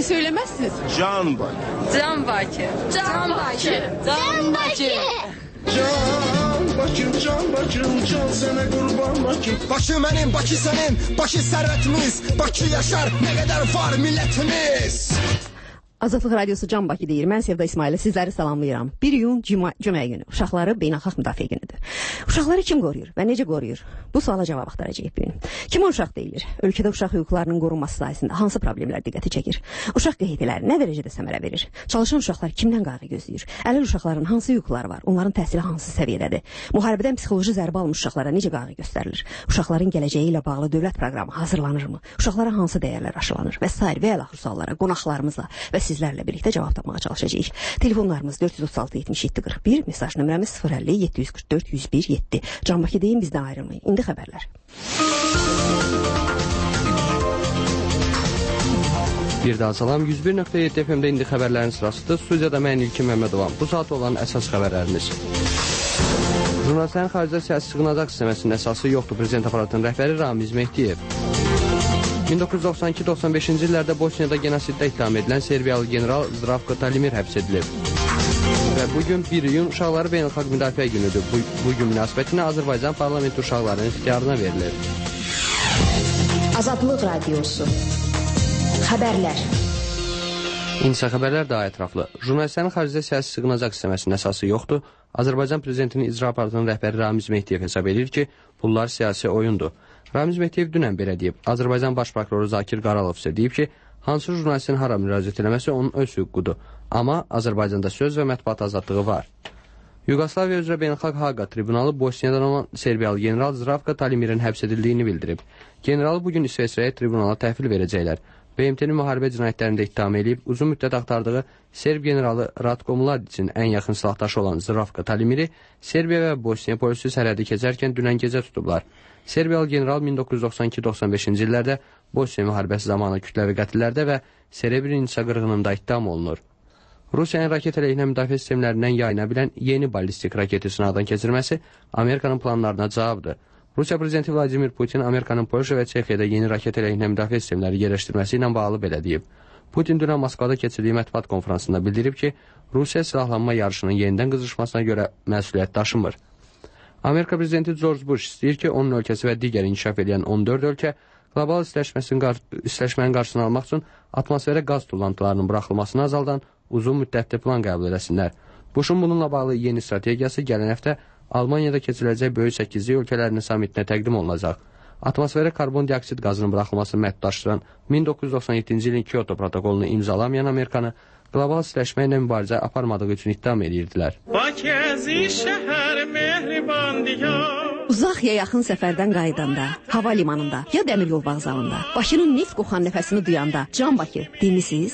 söylemezsiniz? Can Bakı. Can Bakı. Can Bakı. Can Bakı. Can Bakım, can Bakım, can sənə qurban Bakım. Bakı mənim, Bakı sənin, Bakı sərvətimiz, Bakı yaşar, nə qədər var millətimiz. Azadlıq Radiosu Can Bakı deyir. Mən Sevda İsmail'e sizləri salamlayıram. 1 iyun Cümə günü. Uşaqları beynəlxalq müdafiə günüdür. Uşaqları kim qoruyur və necə qoruyur? Bu suala cavab axtaracağıq bu gün. Kim uşaq deyilir? Ölkədə uşaq hüquqlarının qorunması sayəsində hansı problemlər diqqəti çəkir? Uşaq qeydiləri nə dərəcədə səmərə verir? Çalışan uşaqlar kimdən qayğı gözləyir? Əlil uşaqların hansı hüquqları var? Onların təhsili hansı səviyyədədir? Müharibədən psixoloji zərbə almış uşaqlara necə qayğı göstərilir? Uşaqların gələcəyi ilə bağlı dövlət proqramı hazırlanırmı? Uşaqlara hansı dəyərlər aşılanır? Və sair və əlaxır suallara qonaqlarımızla və sizlərlə birlikdə cavab tapmağa çalışacağıq. Telefonlarımız 436 77 41, mesaj nömrəmiz 050 744 101 7. Can Bakı deyin, bizdən ayrılmayın. İndi xəbərlər. Bir daha salam, 101.7 FM-də indi xəbərlərin sırasıdır. Studiyada mən İlkin Məmmədovam. Bu saat olan əsas xəbərlərimiz. Jurnalistlərin xaricdə siyasi sığınacaq sisteməsinin əsası yoxdur. Prezident aparatının rəhbəri Ramiz Mehdiyev. 1992-95-ci illərdə Bosniyada genosiddə ittiham edilən Serbiyalı general Zdravko Talimir həbs edilib. Və bugün 1 iyun uşaqları beynəlxalq müdafiə günüdür. Bu gün münasibətinə Azərbaycan parlamenti uşaqlarının ixtiyarına verilir. Azadlıq Radiosu. Xəbərlər. İnsa xəbərlər daha ətraflı. Jurnalistlərin xaricdə siyasi sığınacaq sisteməsinin əsası yoxdur. Azərbaycan prezidentinin icra aparatının rəhbəri Ramiz Mehdiyev hesab edir ki, bunlar siyasi oyundur. Ramiz Mehdiyev dünən belə deyib. Azərbaycan baş prokuroru Zakir Qaralov isə deyib ki, hansı jurnalistin hara müraciət eləməsi onun öz hüququdur. Amma Azərbaycanda söz və mətbuat azadlığı var. Yugoslaviya üzrə beynəlxalq Haqa tribunalı Bosniyadan olan Serbiyalı general Zdravko Talimirin həbs edildiyini bildirib. Generalı bugün İsveçrəyə tribunala təhvil verəcəklər. BMT-ni müharibə cinayətlərində ittiham edib, uzun müddət axtardığı Serb generalı Ratko Mladicin ən yaxın silahdaşı olan Zdravko Talimiri Serbiya və Bosniya polisi sərhədi keçərkən dünən gecə tutublar. Serbiyalı general 1992-95-ci illərdə Bosniya müharibəsi zamanı kütləvi qətillərdə və Srebrenica qırğınında ittiham olunur. Rusiyanın raket əleyhinə müdafiə sistemlərindən yayına bilən yeni ballistik raketi sınaqdan keçirməsi Amerikanın planlarına cavabdır. Rusiya prezidenti Vladimir Putin Amerikanın Polşa və Çexiyada yeni raket əleyhinə müdafiə sistemləri yerləşdirməsi ilə bağlı belə deyib. Putin dünən Moskvada keçirdiyi mətbuat konferansında bildirib ki, Rusiya silahlanma yarışının yenidən qızışmasına görə məsuliyyət daşımır. Amerika prezidenti George Bush istəyir ki, onun ölkəsi və digər inkişaf edən 14 ölkə qlobal istiləşmənin qarşısını almaq üçün atmosferə qaz tullantılarının buraxılmasını azaldan uzun müddətli plan qəbul edəsinlər. Bush'un bununla bağlı yeni strategiyası gələn həftə Almaniyada keçiriləcək böyük 8-lik ölkələrinin samitinə təqdim olunacaq. Atmosferə karbon dioksid qazının buraxılmasını məhdudlaşdıran 1997-ci ilin Kyoto protokolunu imzalamayan Amerikanı qlobal istiləşmə ilə mübarizə aparmadığı üçün ittiham edirdilər. Uzaq ya yaxın səfərdən qayıdanda, hava limanında ya dəmir yol vağzalında, Bakının neft qoxan nəfəsini duyanda, Can Bakı demisiniz?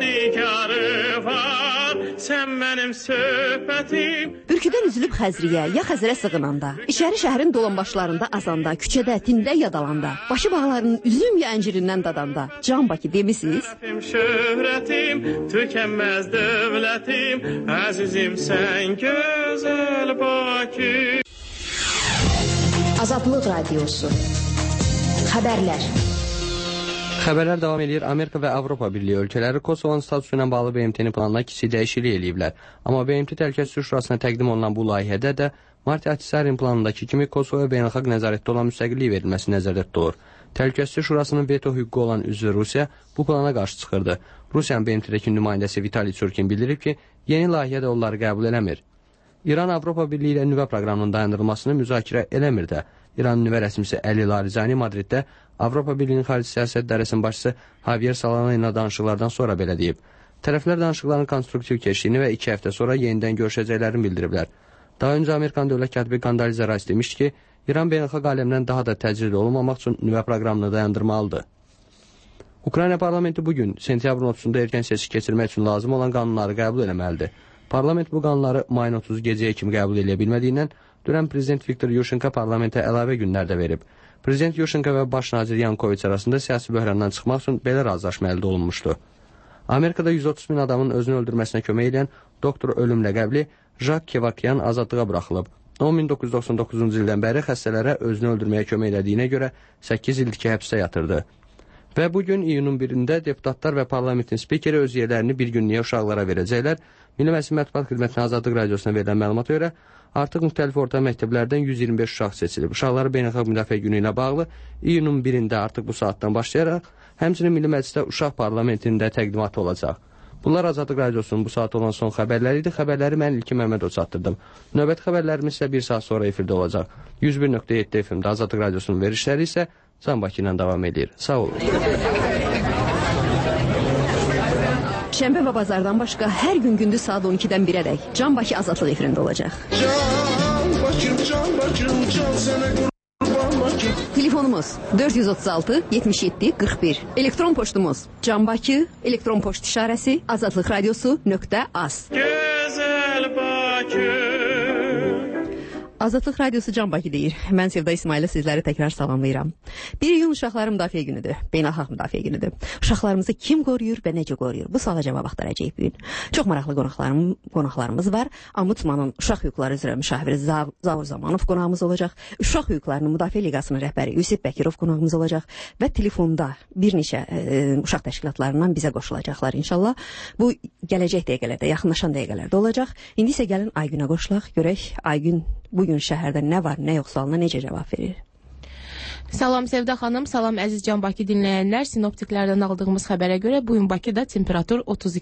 Bürküdən üzülüb Xəzriyə ya Xəzərə sığınanda, içəri şəhərin dolanbaşlarında azanda, küçədə, tində yadalanda, başı bağlarının üzüm ya əncirindən dadanda, Can Bakı demisiniz? Şöhrətim, tükənməz dövlətim, əzizim sən gözəl Bakı. Azadlıq Radiosu. Xəbərlər. Xəbərlər davam edir. Amerika və Avropa Birliyi ölkələri Kosovanın statusu ilə bağlı BMT-nin planına kiçik dəyişiklik eləyiblər. Amma BMT Təhlükəsizlik Şurasına təqdim olunan bu layihədə də Marti Ahtisaryan planındakı kimi Kosovaya beynəlxalq nəzarətdə olan müstəqillik verilməsi nəzərdə tutulur. Təhlükəsizlik Şurasının veto hüququ olan üzvü Rusiya bu plana qarşı çıxırdı. Rusiyanın BMT-dəki nümayəndəsi Vitali Çurkin bildirib ki, yeni layihə də onları qəbul eləmir. İran Avropa Birliyi ilə nüvə proqramının dayandırılmasını müzakirə eləmir də. İranın nüvə rəsmisi Əli Larizani Madriddə Avropa Birliyinin xarici siyasət idarəsinin başçısı Javier Solana ilə danışıqlardan sonra belə deyib. Tərəflər danışıqların konstruktiv keçdiyini və 2 həftə sonra yenidən görüşəcəklərini bildiriblər. Daha öncə Amerikan dövlət katibi Condoleezza Rice demişdi ki, İran beynəlxalq aləmdən daha da təcrid olunmamaq üçün nüvə proqramını dayandırmalıdır. Ukrayna parlamenti bugün sentyabrın 30-da erkən seçki keçirmək üçün lazım olan qanunları qəbul etməlidir. Parlament bu qanunları mayın 30 gecəyə kimi qəbul edə bilmədiyindən dünən prezident Viktor Yushchenko parlamentə əlavə günlərdə verib. Prezident Yushchenko və baş nazir Yanukoviç arasında siyasi böhrandan çıxmaq üçün belə razılaşma əldə olunmuşdu. Amerikada 130 min adamın özünü öldürməsinə kömək edən doktor ölüm ləqəbli Jacques Kevakian azadlığa buraxılıb. O 1999-cu ildən bəri xəstələrə özünü öldürməyə kömək elədiyinə görə 8 ildir ki, həbsdə yatırdı. Və bugün iyunun 1-də deputatlar və parlamentin spikeri öz yerlərini bir günlüyə uşaqlara verəcəklər. Milli Məclis Mətbuat Xidmətinin Azadlıq Radiosuna verilən məlumata görə artıq müxtəlif orta məktəblərdən 125 uşaq seçilib. Uşaqları beynəlxalq müdafiə günü ilə bağlı iyunun 1-də artıq bu saatdan başlayaraq həmçinin Milli Məclisdə uşaq parlamentində təqdimatı olacaq. Bunlar Azadlıq Radiosunun bu saat olan son xəbərləri idi. Xəbərləri mən İlkin Məmmədov çatdırdım. Növbəti xəbərlərimiz isə bir saat sonra efirdə olacaq. 101.7 FM-də Azadlıq Radiosunun verişləri isə Can Bakı ilə davam edir. Sağ olun. Şənbə və bazardan başqa hər gün gündüz saat 12-dən 1-ədək Can Bakı Azadlıq efirində olacaq. Can Bakım, can sənə qurban Bakım. Telefonumuz 436 77 41. Elektron poçtumuz canbaki elektron poçt işarəsi azadlıqradiosu.az. Gözəl Bakı. Azadlıq Radiosu Can Bakı deyir. Mən Sevda İsmail'ə sizləri təkrar salamlayıram. 1 iyun Uşaqları Müdafiə Günüdür. Beynəlxalq Müdafiə Günüdür. Uşaqlarımızı kim qoruyur və necə qoruyur? Bu suala cavab axtaracağıq bu gün. Çox maraqlı qonaqlarımız var. Ombudsmanın Uşaq Hüquqları üzrə müşaviri Zavur Zamanov qonağımız olacaq. Uşaq Hüquqlarının Müdafiə Liqasının rəhbəri Yusif Bəkirov qonağımız olacaq və telefonda bir neçə uşaq təşkilatlarından bizə qoşulacaqlar inşallah. Bu gələcək dəqiqələrdə, yaxınlaşan dəqiqələrdə olacaq. İndi isə gəlin Aygünə qoşulaq. Görək Aygün bugün şəhərdə nə var, nə yox sualına necə cavab verir? Salam Sevda xanım, salam əziz Can Bakı dinləyənlər. Sinoptiklərdən aldığımız xəbərə görə bugün Bakıda temperatur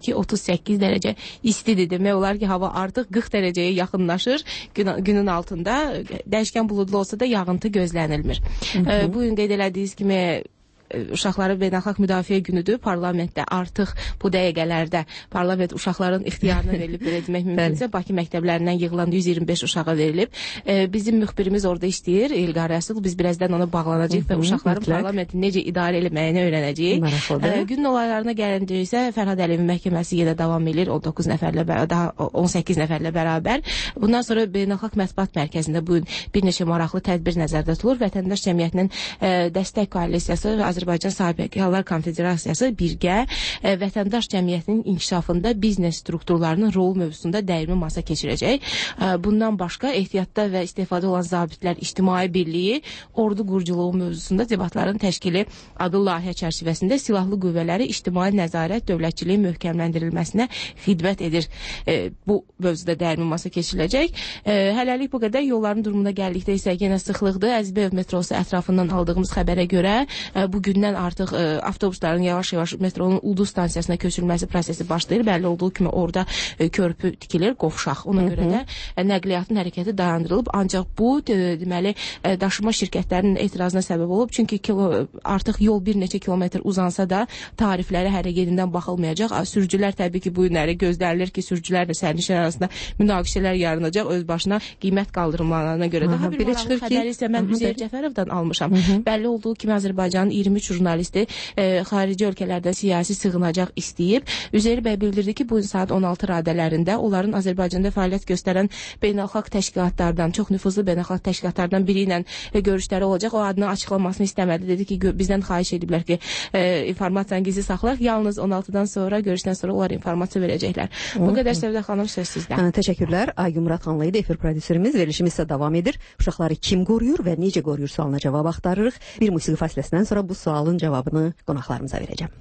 32-38 dərəcə istidir. Demək olar ki, hava artıq 40 dərəcəyə yaxınlaşır. Günün altında dəyişkən buludlu olsa da yağıntı gözlənilmir. Bugün qeyd elədiyiniz kimi Uşaqları Beynəlxalq Müdafiə Günüdür. Parlamentdə artıq bu dəqiqələrdə parlament uşaqların ixtiyarına verilib, belə demək mümkünsə, Bakı məktəblərindən yığılan 125 uşağa verilib. Bizim müxbirimiz orada işləyir, İlqar Rəsul. Biz birazdan ona bağlanacağıq və uşaqların parlamenti necə idarə etməyini öyrənəcəyik. Günün olaylarına gəlincə isə Fərhad Əliyevin məhkəməsi yenə davam edir 19 nəfərlə daha 18 nəfərlə bərabər. Bundan sonra Beynəlxalq Mətbuat Mərkəzində bugün bir neçə maraqlı tədbir nəzərdə tutulur. Vətəndaş Cəmiyyətinin Dəstək Koalisiyası və Azərbaycan Sahibkarlar Konfederasiyası birgə vətəndaş cəmiyyətinin inkişafında biznes strukturlarının rolu mövzusunda dəyirmi masa keçirəcək. Bundan başqa ehtiyatda və istifada olan zabitlər ictimai birliyi ordu quruculuğu mövzusunda debatların təşkili adlı layihə çərçivəsində silahlı qüvvələri ictimai nəzarət dövlətçiliyin möhkəmləndirilməsinə xidmət edir. Bu mövzuda dəyirmi masa keçiriləcək. Hələlik bu qədər. Yolların durumuna gəldikdə isə yenə sıxlıqdır. Əzbəyev metrosu ətrafından aldığımız xəbərə görə bugündən artıq avtobusların yavaş-yavaş metronun Ulduz stansiyasına köçürülməsi prosesi başlayır. Bəlli olduğu kimi orada körpü tikilir, qovşaq. Ona görə də nəqliyyatın hərəkəti dayandırılıb. Ancaq bu deməli daşıma şirkətlərinin etirazına səbəb olub. Çünki artıq yol bir neçə kilometr uzansa da tarifləri hərəkətindən baxılmayacaq. Sürücülər təbii ki, bu günləri gözlənilir ki, sürücülərlə sərnişinlər arasında münaqişələr yaranacaq. Öz başına qiymət qaldırılmalarına görə. Daha bir maraqlı xəbəri isə mən Üzeyir Cəfərovdan almışam. Bəlli olduğu kimi Azərbaycanın 23 jurnalisti xarici ölkələrdən siyasi sığınacaq istəyib. Üzeyir bəy bildirdi ki, bu saat 16 radələrində onların Azərbaycanda fəaliyyət göstərən beynəlxalq təşkilatlardan, çox nüfuzlu beynəlxalq təşkilatlardan biri ilə görüşləri olacaq. O adını açıqlamasını istəmədi. Dedi ki, bizdən xahiş ediblər ki, informasiyanı gizli saxlayaq. Yalnız 16-dan sonra, görüşdən sonra onlar informasiya verəcəklər. Bu qədər Sevda xanım, söz sizdə. Təşəkkürlər. Aygün Murat xanımla idi efir prodüserimiz. Verilişimiz isə davam edir. Uşaqları kim qoruyur və necə qoruyur sualına cavab axtarırıq. Bir musiqi fasiləsindən sonra bu sualın cavabını qonaqlarımıza verəcəm.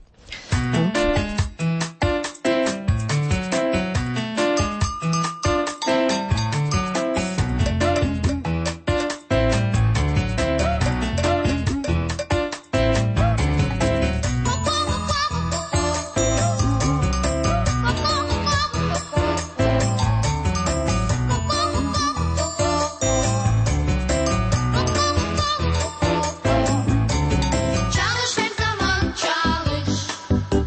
Çalış her zaman çalış.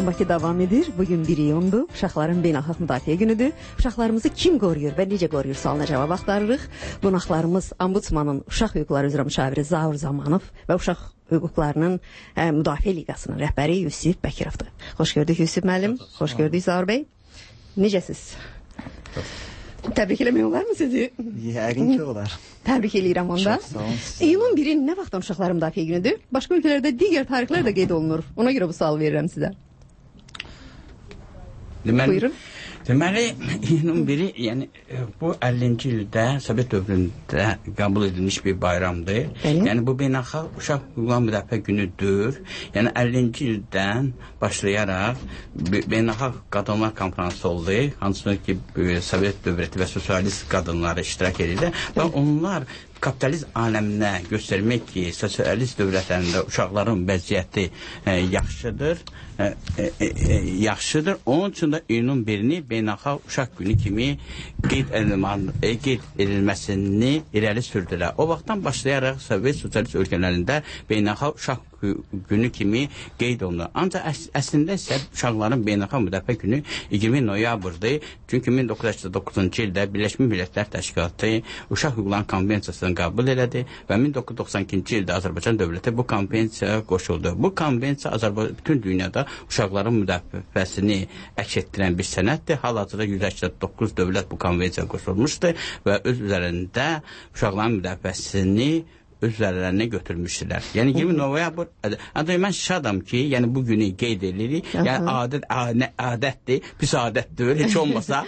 Bakı davam edir. Bugün 1 iyundur. Uşaqların beynəlxalq müdafiə günüdür. Uşaqlarımızı kim qoruyur və necə qoruyur sualına cavab axtarırıq. Qonaqlarımız Ombudsmanın Uşaq Hüquqları üzrə müşaviri Zaur Zamanov və Uşaq Hüquqlarının Müdafiə Liqasının rəhbəri Yusif Bəkirovdur. Xoş gördük Yusif müəllim. Xoş gördük Zaur bəy. Necəsiz? Təbrik eləmək olar mı sizi? Yəqin ki olar. Təbrik eləyirəm onda. Çox sağ olun. İyunun 1-i nə vaxtdan Uşaqların Müdafiə günüdür? Başqa ölkələrdə digər tarixlər də qeyd olunur. Ona görə bu sual verirəm sizə. Buyurun. Deməli, iyunun 1-i, yəni bu 50-ci ildə Sovet dövründə qəbul edilmiş bir bayramdır. Yəni bu beynəlxalq uşaq hüquqları müdafiə günüdür. Yəni 50-ci ildən başlayaraq beynəlxalq qadınlar konfransı oldu. Hansında ki Sovet dövləti və sosialist qadınları iştirak edirdi və onlar kapitalist aləminə göstərmək ki, sosialist dövlətlərində uşaqların vəziyyəti yaxşıdır. Onun üçün də iyunun 1-ni beynəlxalq uşaq günü kimi qeyd edilməsini irəli sürdülər. O vaxtdan başlayaraq Sovet sosialist ölkələrində beynəlxalq uşaq günü kimi qeyd olunur. Ancaq əslində isə uşaqların beynəlxalq müdafiə günü 20 noyabrdır. Çünki 1989-cu ildə Birləşmiş Millətlər Təşkilatı Uşaq Hüquqları Konvensiyasını qəbul elədi və 1992-ci ildə Azərbaycan dövləti bu konvensiyaya qoşuldu. Bu konvensiya bütün dünyada uşaqların müdafiəsini əks etdirən bir sənəddir. Hal-hazırda 189 dövlət bu konvensiyaya qoşulmuşdur və öz üzərində uşaqların müdafiəsini öz üzərlərinə götürmüşdülər. Yəni 20 noyabr, ancaq mən şadam ki, yəni bu günü qeyd edirik. Yəni adətdir, pis adətdir. Heç olmasa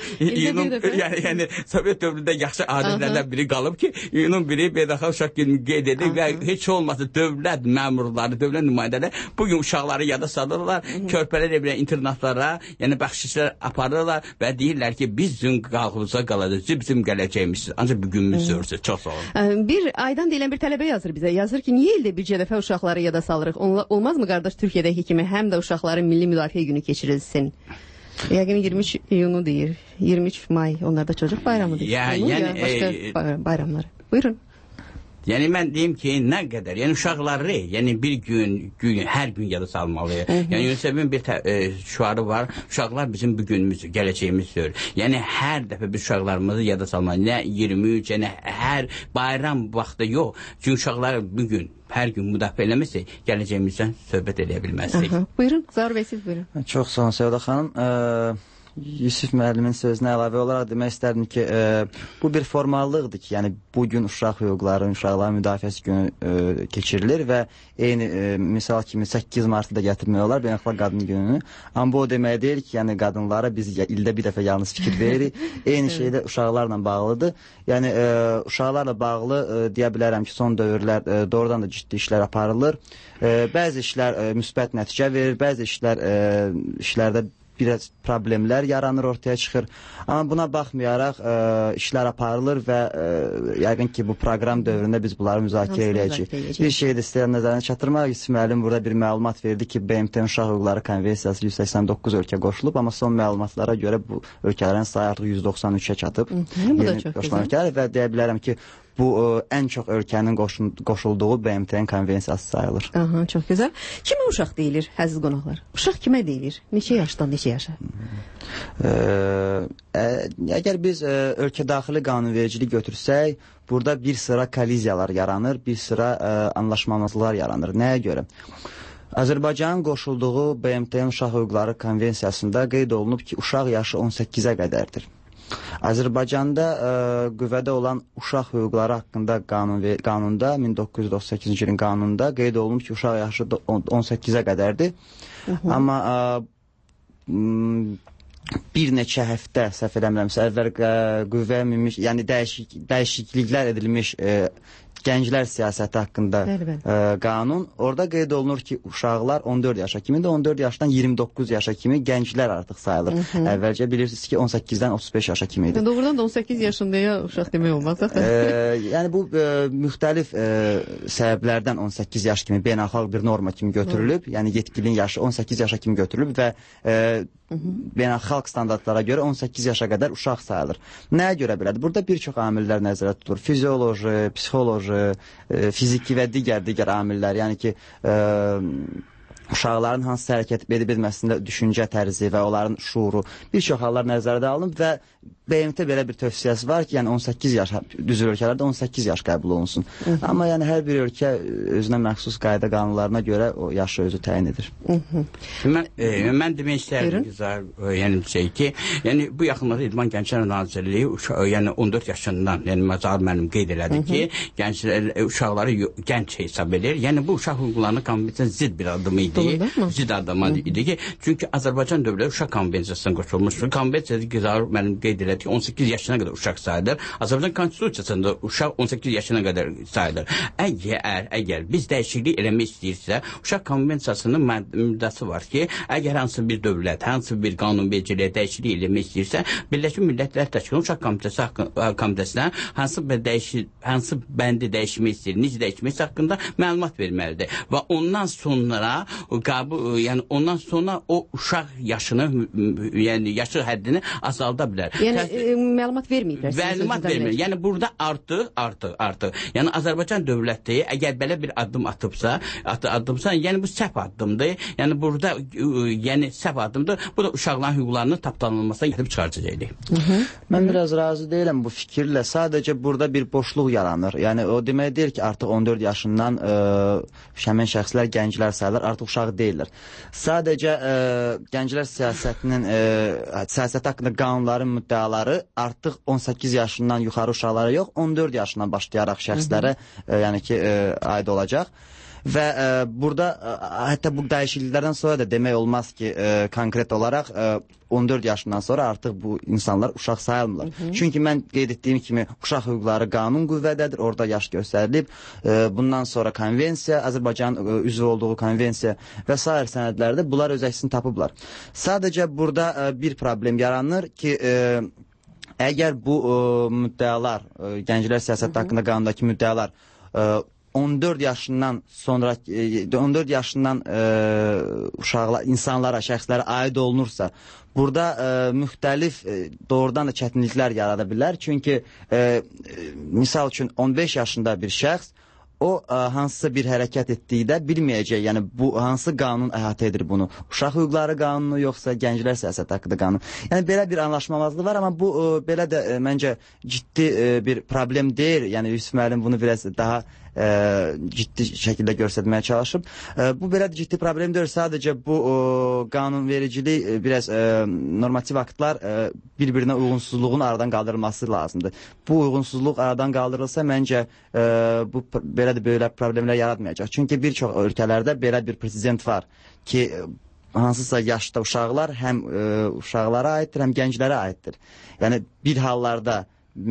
yəni Sovet dövründə yaxşı adətlərdən biri qalıb ki, iyunun 1-i beynəlxalq uşaq günü qeyd edirik və heç olmasa dövlət məmurları, dövlət nümayəndələri bu gün uşaqları yada salırlar, körpələr evinə, internatlara, yəni bəxşişlər aparırlar və deyirlər ki, bizim qalxımıza qalacaq, bizim gələcəyimizdir. Ancaq bu günümüz zörsür. Çox sağ olun. Bir aydan deyilən bir tələbə yazır bizə. Yazır ki, niyə ildə bircə dəfə uşaqları yada salırıq? Olmazmı qardaş Türkiyədəki kimi həm də uşaqların milli müdafiə günü keçirilsin? Yəqin 23 iyunu deyir. 23 may onlarda çocuk bayramıdır. Yəni başqa bayramları. Buyurun. Yəni mən deyim ki, nə qədər, yəni uşaqları, yəni bir gün, hər gün yada salmalıyıq. Yəni UNICEF-in bir şüarı var, uşaqlar bizim bu günümüzdür, gələcəyimizdir. Yəni hər dəfə biz uşaqlarımızı yada salmalıyıq. Nə 23, yəni hər bayram vaxtı yox. Çünki uşaqlar bu gün, hər gün müdafiə eləməsək, gələcəyimizdən söhbət eləyə bilməzdik. Buyurun, Zaur bəy, siz buyurun. Çox sağ olun Sevda xanım. Yusif müəllimin sözünə əlavə olaraq demək istərdim ki, bu bir formallıqdır ki, yəni bugün uşaq hüquqları, uşaqların müdafiəsi günü keçirilir və eyni misal kimi 8 martı da gətirmək olar beynəlxalq qadın gününü. Amma bu o demək deyil ki, yəni qadınlara biz ildə bir dəfə yalnız fikir veririk. Eyni şey də uşaqlarla bağlıdır. Yəni uşaqlarla bağlı deyə bilərəm ki, son dövrlər doğrudan da ciddi işlər aparılır. Bəzi işlər müsbət nəticə verir, bəzi işlərdə biraz problemlər yaranır, ortaya çıxır. Amma buna baxmayaraq işlər aparılır və yəqin ki, bu proqram dövründə biz bunları müzakirə edəcəyik. Bir şey də istəyən nəzərinə çatdırmaq, Yusuf müəllim burada bir məlumat verdi ki, BMT Uşaq Hüquqları Konvensiyası 189 ölkə qoşulub, amma son məlumatlara görə bu ölkələrin sayı artıq 193-ə çatıb. Bu da çox gözəl. Və deyə bilərəm ki, bu ən çox ölkənin qoşulduğu BMT-nin konvensiyası sayılır. Aha, çox gözəl. Kimə uşaq deyilir, əziz qonaqlar? Uşaq kimə deyilir? Neçə yaşdan neçə yaşa? Əgər biz ölkə daxili qanunvericilik götürsək, burada bir sıra kolliziyalar yaranır, bir sıra anlaşmamazlıqlar yaranır. Nəyə görə? Azərbaycanın qoşulduğu BMT-nin Uşaq Hüquqları Konvensiyasında qeyd olunub ki, uşaq yaşı 18-ə qədərdir. Azərbaycanda qüvvədə olan uşaq hüquqları haqqında qanunda, 1998-ci ilin qanununda qeyd olunub ki, uşaq yaşı 18-ə qədərdir. Amma bir neçə həftə, səhv eləmirəmsə, əvvəl qüvvəyə minmiş, yəni dəyişikliklər edilmiş gənclər siyasəti haqqında qanun, orada qeyd olunur ki, uşaqlar 14 yaşa kimi də 14 yaşdan 29 yaşa kimi gənclər artıq sayılır. Əvvəlcə bilirsiniz ki, 18-dən 35 yaşa kimi idi. Doğrudan da 18 yaşındaya uşaq demək olmaz. Yəni bu müxtəlif səbəblərdən 18 yaş kimi beynəlxalq bir norma kimi götürülüb, yəni yetkinlik yaşı 18 yaşa kimi götürülüb və beynəlxalq standartlara görə 18 yaşa qədər uşaq sayılır. Nəyə görə belədir? Burada bir çox amillər nəzərdə tutulur. Fizioloji, psixoloji, fiziki və digər amillər. Yəni ki, uşaqların hansı hərəkət edib etməsində düşüncə tərzi və onların şuuru bir çox hallar nəzərdə alınıb və BMT belə bir tövsiyəsi var ki, yəni 18 yaş, düzül ölkələrdə 18 yaş qəbul olunsun. Amma yəni hər bir ölkə özünə məxsus qayda qanunlarına görə o yaşı özü təyin edir. Mən demək istərdim yəni şey ki, yəni bu yaxınlarda İdman Gənclər Nazirliyi yəni 14 yaşından, yəni Məzar müəllim qeyd elədi ki, gənclər uşaqları gənc hesab edir. Yəni bu uşaq hüquqlarının konvensiyasına zidd bir adım idi. Zidd adım idi ki, çünki Azərbaycan dövləti uşaq konvensiyasına qoşulmuşdur. Konvensiyada Məzar müəllim qeyd elədi ki, 18 yaşına qədər uşaq sayılır. Azərbaycan konstitusiyasında uşaq 18 yaşına qədər sayılır. Əgər biz dəyişiklik eləmək istəyirsə, uşaq konvensiyasının müddəsi var ki, əgər hansı bir dövlət, hansı bir qanunvericiliyə dəyişiklik eləmək istəyirsə, Birləşmiş Millətlər Təşkilatının uşaq komitəsinə hansı bəndi dəyişmək istəyir, necə dəyişmək haqqında məlumat verməlidir. Və ondan sonra o uşaq yaşını, yəni yaşı həddini azalda bilər. Yəni məlumat verməyiblər. Məlumat vermir. Yəni burada artıq. Yəni Azərbaycan dövləti əgər belə bir addım atıbsa, yəni bu səhv addımdır. Yəni burada yəni səhv addımdır. Bu da uşaqların hüquqlarının tapdanılmasına gətirib çıxaracaq. Mən biraz razı deyiləm bu fikirlə. Sadəcə burada bir boşluq yaranır. Yəni o demək deyil ki, artıq 14 yaşından həmin şəxslər gənclər sayılır, artıq uşaq deyillər. Sadəcə gənclər siyasəti haqqında qanunların müddəaları artıq 18 yaşından yuxarı uşaqlara yox, 14 yaşından başlayaraq şəxslərə yəni ki, aid olacaq. Və burada hətta bu dəyişikliklərdən sonra da demək olmaz ki, konkret olaraq 14 yaşından sonra artıq bu insanlar uşaq sayılmırlar. Çünki mən qeyd etdiyim kimi uşaq hüquqları qanun qüvvədədir, orada yaş göstərilib. Bundan sonra konvensiya, Azərbaycanın üzv olduğu konvensiya və sair sənədlərdə bunlar öz əksini tapıblar. Sadəcə burada bir problem yaranır ki, əgər bu müddəalar, gənclər siyasəti haqqında qanundakı müddəalar 14 yaşından sonra 14 yaşından uşaqlar, insanlara, şəxslərə aid olunursa, burada müxtəlif doğrudan da çətinliklər yarada bilər. Çünki misal üçün 15 yaşında bir şəxs o hansısa bir hərəkət etdikdə bilməyəcək, yəni bu hansı qanun əhatə edir bunu? Uşaq hüquqları qanunu yoxsa gənclər siyasəti haqqında qanunu? Yəni belə bir anlaşmamazlıq var, amma bu belə də məncə ciddi bir problem deyil. Yəni Yusuf müəllim bunu biraz daha ciddi şəkildə göstərməyə çalışıb. Bu belə də ciddi problem deyil. Sadəcə bu qanunvericilik biraz normativ aktlar bir-birinə uyğunsuzluğun aradan qaldırılması lazımdır. Bu uyğunsuzluq aradan qaldırılsa məncə bu belə də belə problemlər yaratmayacaq. Çünki bir çox ölkələrdə belə bir prezident var ki, hansısa yaşda uşaqlar həm uşaqlara aiddir, həm gənclərə aiddir. Yəni bir hallarda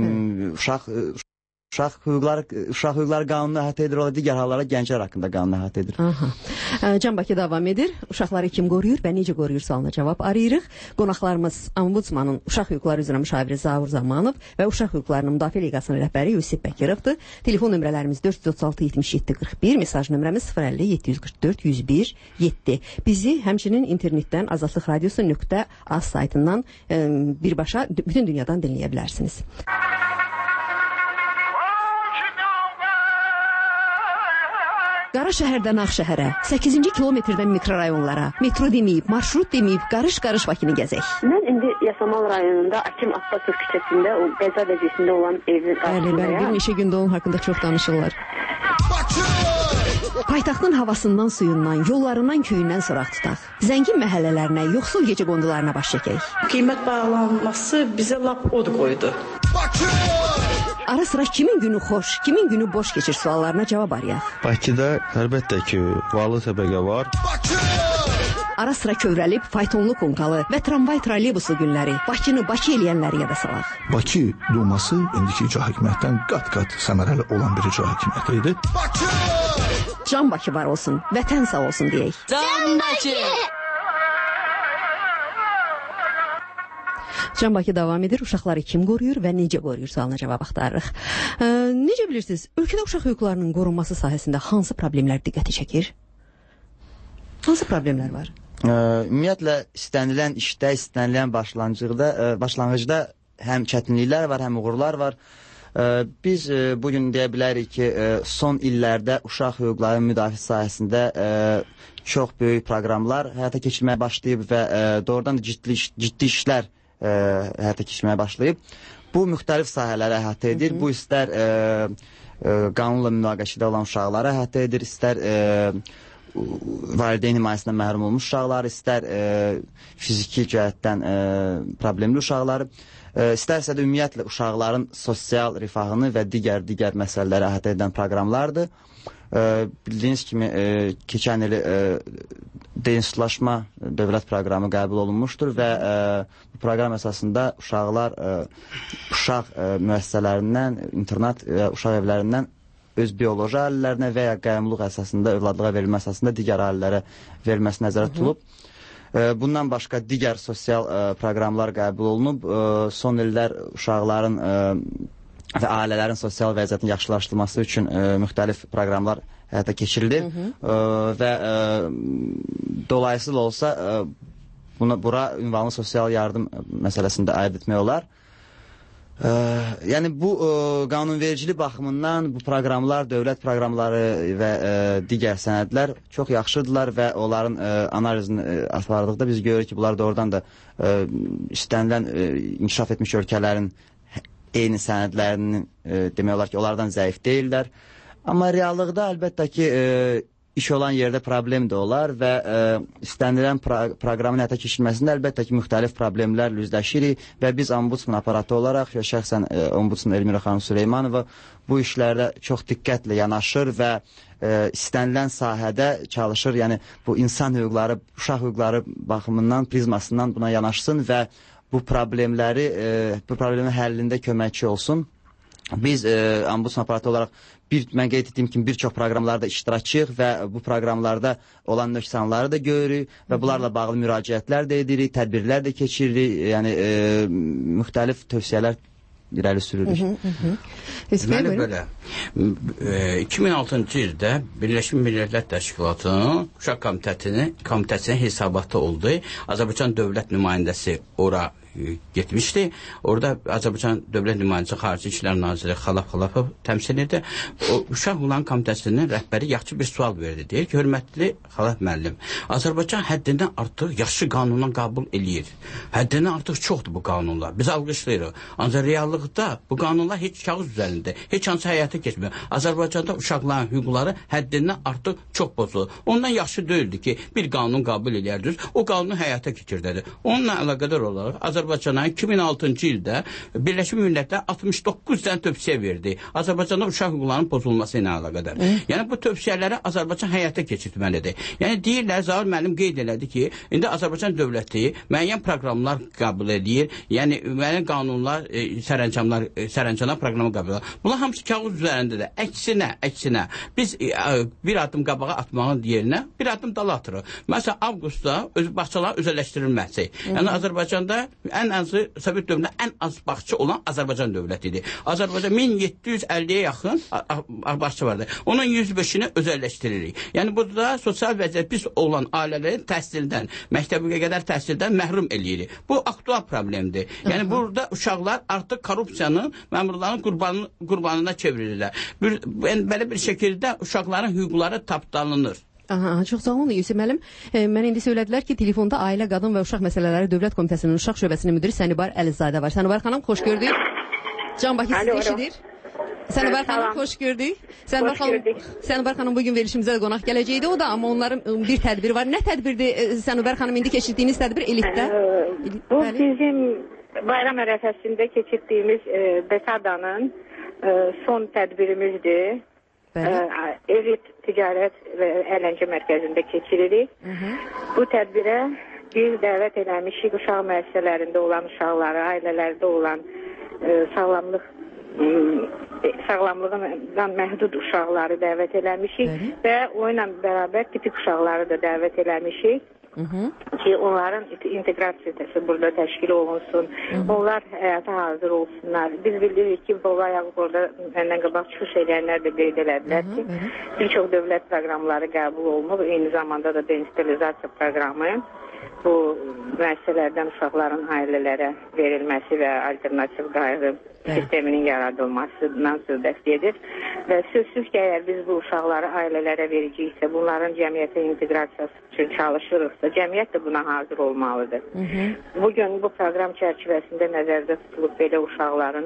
uşaq hüquqları qanunu əhatə edir, o da digər hallara gənclər haqqında qanunu əhatə edir. Can Bakı davam edir. Uşaqları kim qoruyur və necə qoruyur sualına cavab arayırıq. Qonaqlarımız Ombudsmanın uşaq hüquqları üzrə müşaviri Zavur Zamanov və uşaq hüquqlarının müdafiə liqasının rəhbəri Yusif Bəkirovdur. Telefon nömrələrimiz 436 77 41, mesaj nömrəmiz 050 744 101 7. Bizi həmçinin internetdən Azadlıq Radiosu.az saytından birbaşa bütün dünyadan dinləyə bilərsiniz. Qara şəhərdən Ağşəhərə, 8-ci kilometrdən mikrorayonlara, metro deməyib, marşrut deməyib, qarış-qarış Bakını gəzək. Mən indi Yasamal rayonunda Akim Abbasov küçəsində, o Qəza vəziyyətində olan evin qarşısındayım. Bir neçə gündə onun haqqında çox danışırlar. Paytaxtın havasından, suyundan, yollarından, köyündən soraq tutaq. Zəngin məhəllələrinə, yoxsul gecə qondularına baş çəkək. Qiymət bağlanması bizə lap od qoydu. Ara sıra kimin günü xoş, kimin günü boş keçir suallarına cavab arayaq. Bakıda əlbəttə ki, varlı təbəqə var. Ara sıra kövrəlib, faytonlu konkalı və tramvay trolleybusu günləri, Bakını Bakı eləyənləri yada salaq. Bakı Duması indiki icra hakimiyyətdən qat-qat səmərəli olan bir icra hakimiyyəti idi. Can Bakı var olsun, vətən sağ olsun deyək. Can Bakı! Can Bakı davam edir. Uşaqları kim qoruyur və necə qoruyur sualına cavab axtarırıq. Necə bilirsiniz, ölkədə uşaq hüquqlarının qorunması sahəsində hansı problemlər diqqəti çəkir? Hansı problemlər var? Ümumiyyətlə, istənilən işdə, istənilən başlanğıcda həm çətinliklər var, həm uğurlar var. Biz bugün deyə bilərik ki, son illərdə uşaq hüquqları müdafiə sahəsində çox böyük proqramlar həyata keçirməyə başlayıb və doğrudan da ciddi işlər həyata keçirməyə başlayıb. Bu müxtəlif sahələri əhatə edir. Bu istər qanunla münaqişədə olan uşaqları əhatə edir, istər valideyn himayəsindən məhrum olmuş uşaqları, istər fiziki cəhətdən problemli uşaqları, istərsə də ümumiyyətlə uşaqların sosial rifahını və digər məsələləri əhatə edən proqramlardır. Bildiyiniz kimi keçən ili deinstitutlaşma dövlət proqramı qəbul olunmuşdur və bu proqram əsasında uşaqlar uşaq müəssisələrindən, internat və uşaq evlərindən öz bioloji ailələrinə və ya qəyyumluq əsasında, övladlığa verilmə əsasında digər ailələrə verilməsi nəzərdə tutulub. Bundan başqa digər sosial proqramlar qəbul olunub. Son illər uşaqların və ailələrin sosial vəziyyətinin yaxşılaşdırılması üçün müxtəlif proqramlar həyata keçirilir və dolayısıyla olsa bura ünvanlı sosial yardım məsələsində aid etmək olar. Yəni bu qanunvericilik baxımından bu proqramlar, dövlət proqramları və digər sənədlər çox yaxşıdırlar və onların analizini apardıqda biz görürük ki, bunlar doğrudan da istənilən inkişaf etmiş ölkələrin eyni sənədlərinin demək olar ki, onlardan zəif deyirlər. Amma reallıqda əlbəttə ki, iş olan yerdə problem də olar və istənilən proqramın həyata keçirilməsində əlbəttə ki, müxtəlif problemlərlə üzləşirik və biz ombudsman aparatı olaraq və şəxsən ombudsman Elmira xanım Süleymanova bu işlərdə çox diqqətlə yanaşır və istənilən sahədə çalışır, yəni bu insan hüquqları, uşaq hüquqları baxımından, prizmasından buna yanaşsın və bu problemin həllində köməkçi olsun. Biz ombudsman aparatı olaraq mən qeyd etdiyim kimi bir çox proqramlarda iştirakçıyıq və bu proqramlarda olan nöqsanları da görürük və bunlarla bağlı müraciətlər də edirik, tədbirlər də keçiririk, yəni müxtəlif tövsiyələr irəli sürürük. Deməli belə, 2006-cı ildə Birləşmiş Millətlər Təşkilatının Uşaq Komitəsinin hesabatı oldu. Azərbaycan dövlət nümayəndəsi ora getmişdi. Orada Azərbaycan dövlət nümayəndəsi Xarici İşlər Naziri Xalaf təmsil edir. Uşaq Hüquqları Komitəsinin rəhbəri yaxşı bir sual verdi. Deyir ki, hörmətli Xalaf müəllim, Azərbaycan həddindən artıq yaxşı qanunla qəbul eləyir. Həddindən artıq çoxdur bu qanunlar. Biz alqışlayırıq. Ancaq reallıqda bu qanunlar heç kağız üzərində, heç hansı həyata keçmir. Azərbaycanda uşaqların hüquqları həddindən artıq çox pozulur. Ondan yaxşı deyildi ki, bir qanun qəbul eləyərdiniz, o qanunu həyata keçirdədir. Onunla əlaqədar olaraq Azərbaycana 2006-cı ildə Birləşmiş Millətlər 69 dənə tövsiyə verdi. Azərbaycanda uşaq hüquqlarının pozulması ilə əlaqədar. Yəni bu tövsiyələri Azərbaycan həyata keçirməlidir. Yəni deyirlər, Zaur müəllim qeyd elədi ki, indi Azərbaycan dövləti müəyyən proqramlar qəbul edir. Yəni müəyyən qanunlar, sərəncamlar proqramı qəbul edir. Bunlar hamısı kağız üzərindədir. Əksinə biz bir addım qabağa atmağın yerinə bir addım dala atırıq. Məsələn, avqustda bağçaların özəlləşdirilməsi. Yəni Azərbaycanda ən azı Sovet dövründə ən az bağça olan Azərbaycan dövlətidir. Azərbaycan 1750-yə yaxın bağça vardır. Onun 105-ini özəlləşdiririk. Yəni burada sosial vəziyyət pis olan ailələrin təhsildən, məktəbə qədər təhsildən məhrum eləyirik. Bu aktual problemdir. Yəni burada uşaqlar artıq korrupsiyanın, məmurların qurbanına çevrilirlər. Belə bir şəkildə uşaqların hüquqları tapdalanır. Çox sağ olun Yusuf müəllim. Mənə indi söylədilər ki, telefonda Ailə, Qadın və Uşaq Məsələləri Dövlət Komitəsinin Uşaq Şöbəsinin müdiri Sənibar Əlizadə var. Sənibar xanım, xoş gördük. Can Bakı sizi eşidir. Sənibar xanım, xoş gördük. Sənibar xanım bugün verilişimizə də qonaq gələcəkdi o da, amma onların bir tədbiri var. Nə tədbirdir Sənibar xanım indi keçirdiyiniz tədbir elitdə? Bu bizim bayram ərəfəsində keçirdiyimiz Bekadanın son tədbirimizdir. Elit Ticarət və Əyləncə Mərkəzində keçiririk. Bu tədbirə biz dəvət eləmişik uşaq müəssisələrində olan uşaqları, ailələrdə olan sağlamlığından məhdud uşaqları dəvət eləmişik və o ilə bərabər tipik uşaqları da dəvət eləmişik. Ki onların inteqrasiyası burada təşkil olunsun, onlar həyata hazır olsunlar. Biz bilirik ki, bu ayağı burada məndən qabaq çıxış edənlər də qeyd elədilər ki, bir çox dövlət proqramları qəbul olunur, eyni zamanda da deinstitutalizasiya proqramı. bu müəssisələrdən uşaqların ailələrə verilməsi və alternativ qayğı sisteminin yaradılmasından söhbət gedir. Və sözsüz ki, əgər biz bu uşaqları ailələrə verəcəksə, bunların cəmiyyətə inteqrasiyası üçün çalışırıqsa, cəmiyyət də buna hazır olmalıdır. Bugün bu proqram çərçivəsində nəzərdə tutulub belə uşaqların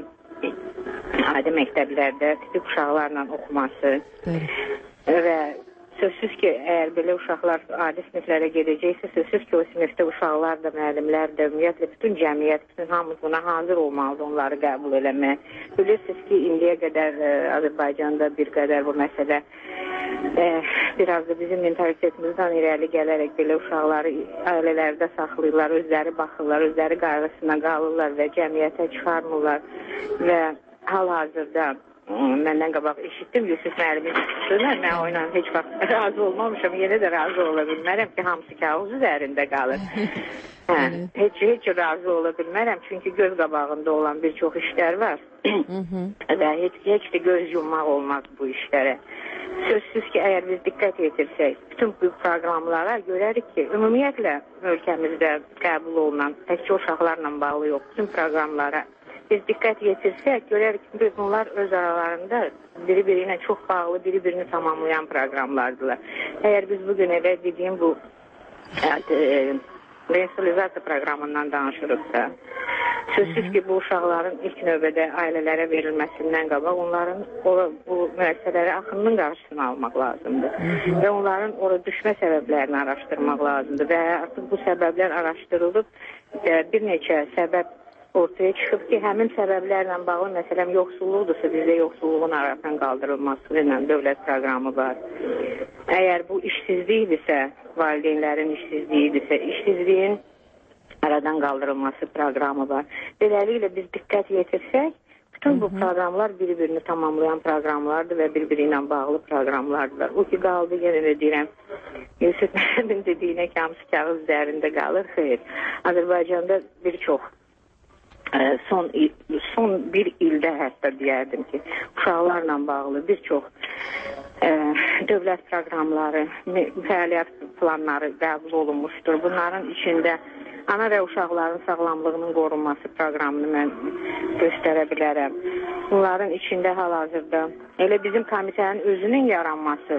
adi məktəblərdə tipik uşaqlarla oxuması və sözsüz ki, əgər belə uşaqlar adi siniflərə gedəcəksə, sözsüz ki, o sinifdə uşaqlar da, müəllimlər də, ümumiyyətlə, bütün cəmiyyət, bütün hamı buna hazır olmalıdır onları qəbul eləmək. Bilirsiniz ki, indiyə qədər Azərbaycanda bir qədər bu məsələ biraz da bizim mentalitetimizdən irəli gələrək belə uşaqları ailələrdə saxlayırlar, özləri baxırlar, özləri qayğısına qalırlar və cəmiyyətə çıxarmırlar və hal-hazırda məndən qabaq eşitdim Yusuf müəllimin sözünə, mən o ilə heç vaxt razı olmamışam, yenə də razı ola bilmərəm ki, hamısı kağız üzərində qalır. Heç razı ola bilmərəm, çünki göz qabağında olan bir çox işlər var və heç də göz yummaq olmaz bu işlərə. Sözsüz ki, əgər biz diqqət yetirsək, bütün bu proqramlara görərik ki, ümumiyyətlə ölkəmizdə qəbul olunan təkcə uşaqlarla bağlı yox, bütün proqramlara biz diqqət yetirsək, görərik ki, bunlar öz aralarında biri-biri ilə çox bağlı, biri-birini tamamlayan proqramlardılar. Əgər biz bugün elə dediyim bu reinstitualizasiya proqramından danışırıqsa, sözsüz ki, bu uşaqların ilk növbədə ailələrə verilməsindən qabaq onların bu müəssisələrə axınının qarşısını almaq lazımdır və onların ora düşmə səbəblərini araşdırmaq lazımdır və artıq bu səbəblər araşdırılıb bir neçə səbəb ortaya çıxıb ki, həmin səbəblərlə bağlı, məsələn, yoxsulluqdursa, bizdə yoxsulluğun aradan qaldırılması ilə dövlət proqramı var. Əgər bu işsizlikdirsə, valideynlərin işsizliyidirsə, işsizliyin aradan qaldırılması proqramı var. Beləliklə, biz diqqət yetirsək, bütün bu proqramlar bir-birini tamamlayan proqramlardır və bir-biri ilə bağlı proqramlardır. O ki, qaldı, yenə də deyirəm, Yusuf müəllimin dediyinə ki, hamısı kağız üzərində qalır, xeyr. Azərbaycanda bir çox son bir ildə hətta deyərdim ki, uşaqlarla bağlı bir çox dövlət proqramları, fəaliyyət planları qəbul olunmuşdur. Bunların içində ana və uşaqların sağlamlığının qorunması proqramını mən göstərə bilərəm. Bunların içində hal-hazırda elə bizim komitənin özünün yaranması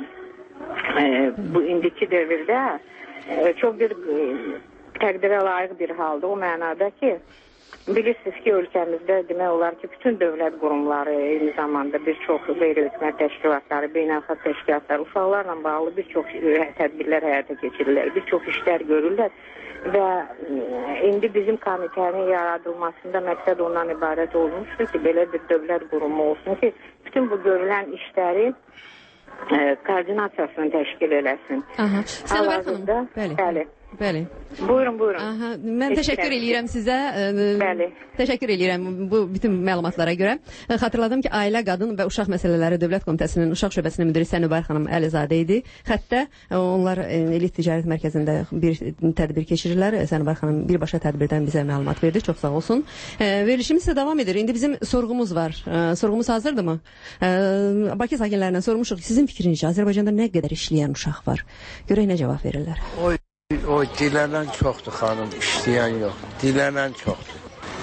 bu indiki dövrdə çox bir təqdirə layiq bir haldır. O mənada ki, bilirsiniz ki, ölkəmizdə demək olar ki, bütün dövlət qurumları, eyni zamanda bir çox qeyri-hökumət təşkilatları, beynəlxalq təşkilatlar, uşaqlarla bağlı bir çox tədbirlər həyata keçirirlər, bir çox işlər görürlər və indi bizim komitənin yaradılmasında məqsəd ondan ibarət olmuşdur ki, belə bir dövlət qurumu olsun ki, bütün bu görülən işləri koordinasiyasını təşkil eləsin. Sənəbər xanım, bəli. Buyurun. Mən təşəkkür eləyirəm sizə. Bəli. Təşəkkür eləyirəm bu bütün məlumatlara görə. Xatırladım ki, Ailə, Qadın və Uşaq Məsələləri Dövlət Komitəsinin Uşaq Şöbəsinin müdiri Sənəbər xanım Əlizadə idi. Xəttə onlar Elit Ticarət Mərkəzində bir tədbir keçirirlər. Sənəbər xanım birbaşa tədbirdən bizə məlumat verdi. Çox sağ olsun. Verilişimiz isə davam edir. İndi bizim sorğumuz var. Sorğumuz hazırdırmı? Bakı sakinlərindən sormuşuq. Sizin fikrincə Azərbaycanda nə qədər işləyən uşaq var? Görək nə cavab verirlər. O dilənən çoxdur xanım, işləyən yox. Dilənən çoxdur.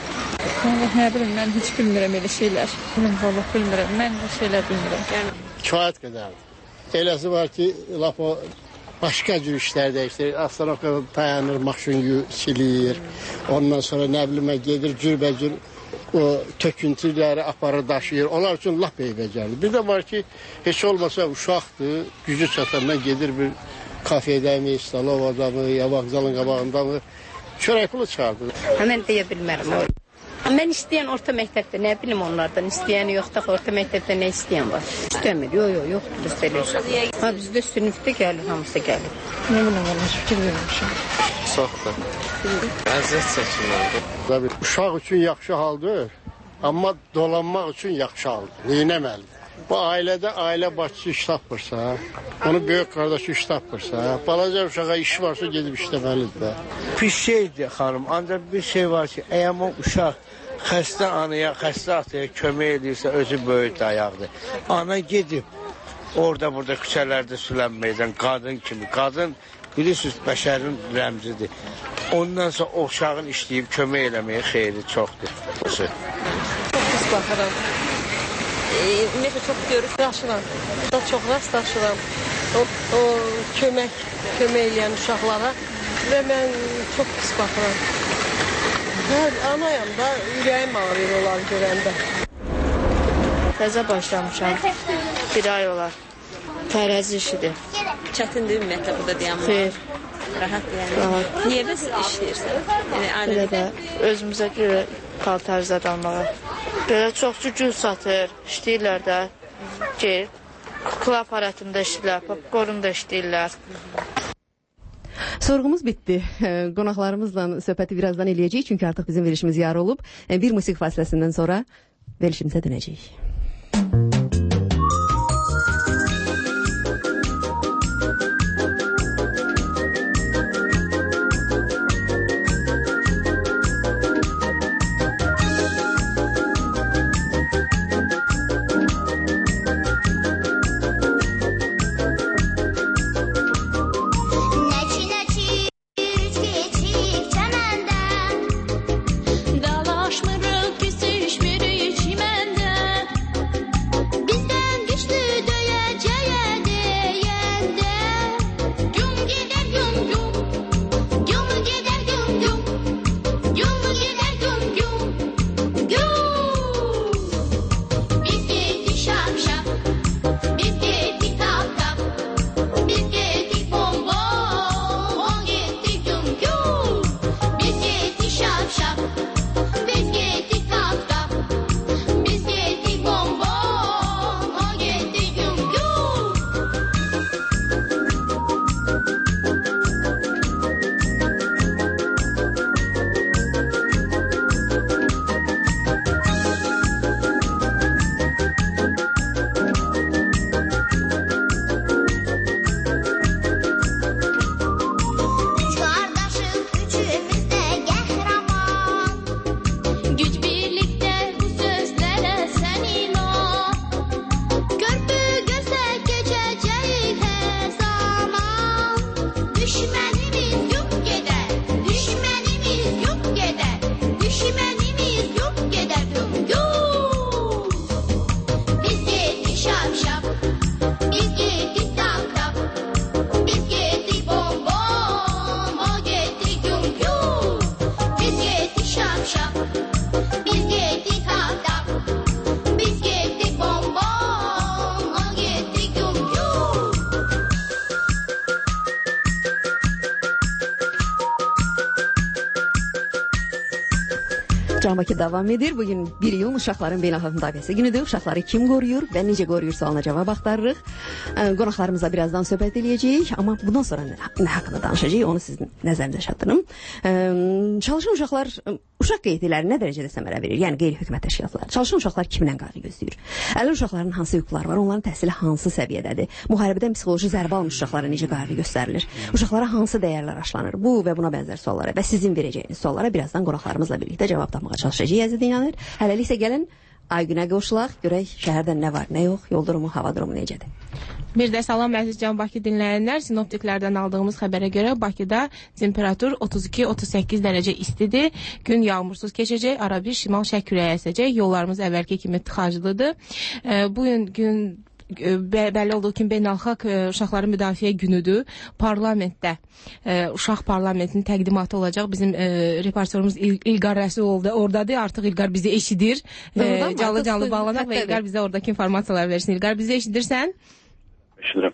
Nə bilim, mən heç bilmirəm elə şeylər. Bilmirəm, mən o şeylər bilmirəm. Kifayət qədərdir. Eləsi var ki, laf o başqa cür işlər dəyişdirir. Avtomobildə dayanır, maşın silir. Ondan sonra nə bilim, gedir cürbəcür o töküntüləri aparır, daşıyır. Onlar üçün lap eybəcərdir. Bir də var ki, heç olmasa uşaqdır, gücü çatandan gedir bir kafedəmi, stalovadamı, ya vağzalın qabağındamı çörək pulu çıxardır. Mən deyə bilmərəm. Mən istəyən orta məktəbdə, nə bilim onlardan istəyəni yoxdur, orta məktəbdə nə istəyən var? İstəmir, yoxdur bizdə elə uşaq. Bizdə sinifdə gəlir, hamısı gəlir. Nə bilim, olmuş, fikir vermişim. Çoxdur. Əziyyət çəkilirdir. Uşaq üçün yaxşı haldır, amma dolanmaq üçün yaxşı haldır. Neynəməlidir? Bu ailədə ailə başçısı iş tapırsa, onun böyük qardaşı iş tapırsa, balaca uşağa iş varsa gedib işləməlidir də. Pis şeydir xanım, ancaq bir şey var ki, əgər o uşaq xəstə anaya, xəstə ataya kömək edirsə, özü böyük dayaqdır. Ana gedib orada-burada küçələrdə sülənməkdən qadın kimi, qadın bilirsiniz, bəşərin rəmzidir. Ondan sonra o uşağın işləyib kömək eləməyə xeyri çoxdur. Çox pis baxıram. Ümumiyyətlə çox görüb daşıram. Burada çox rastlaşıram. O kömək eləyən uşaqlara və mən çox pis baxıram. Mən anayam da, ürəyim ağrıyır onları görəndə. Təzə başlamışam. Bir ay olar. Tərəzi işidir. Çətindir ümumiyyətlə burada deyəm. Xeyr. Rahat yəni. Rahat. Niyə bəs işləyirsən? Yəni Belə də özümüzə görə paltar zad almağa. Belə çoxcu gül satır, işləyirlər də. Kukla aparatında işləyirlər, popcorn da işləyirlər. Sorğumuz bitdi. Qonaqlarımızla söhbəti birazdan eləyəcəyik, çünki artıq bizim verilişimiz yarı olub. Bir musiqi fasiləsindən sonra verilişimizə dönəcəyik. Dalaşmırıq, küsüşmürük çiməndə. Can Bakı davam edir. Bugün 1 iyun Uşaqların Beynəlxalq Müdafiəsi günüdür. Uşaqları kim qoruyur və necə qoruyur sualına cavab axtarırıq. Qonaqlarımızla birazdan söhbət eləyəcəyik, amma bundan sonra nə haqqında danışacağıq, onu sizin nəzərinizə çatdırım. Çalışan uşaqlar, uşaq qeydiləri nə dərəcədə səmərə verir? Yəni qeyri-hökumət təşkilatları. Çalışan uşaqlar kimdən qayğı gözləyir? Əlil uşaqların hansı hüquqları var? Onların təhsili hansı səviyyədədir? Müharibədən psixoloji zərbə almış uşaqlara necə qayğı göstərilir? Uşaqlara hansı dəyərlər aşılanır? Bu və buna bənzər suallara və sizin verəcəyiniz suallara birazdan qonaqlarımızla birlikdə cavab tapmağa çalışacağıq, əziz dinləyənlər. Hələlik isə gəlin Aygünə qovuşulaq, görək şəhərdə nə var, nə yox, yol durumu, hava durumu necədir? Bir də salam əziz Can Bakı dinləyənlər. Sinoptiklərdən aldığımız xəbərə görə Bakıda temperatur 32-38 dərəcə istidir. Gün yağmursuz keçəcək, ara bir şimal-şərq küləyi əsəcək. Yollarımız əvvəlki kimi tıxaclıdır. Bu gün belli olduğu kimi Beynəlxalq Uşaqların Müdafiə Günüdür. Parlamentdə uşaq parlamentinin təqdimatı olacaq. Bizim reportörümüz İlqar Rəsuloğlu oradadır. Artıq İlqar bizi eşidir. Canlı bağlanaq və İlqar bizə oradakı informasiyalar versin. İlqar bizi eşidirsən? Eşidirəm.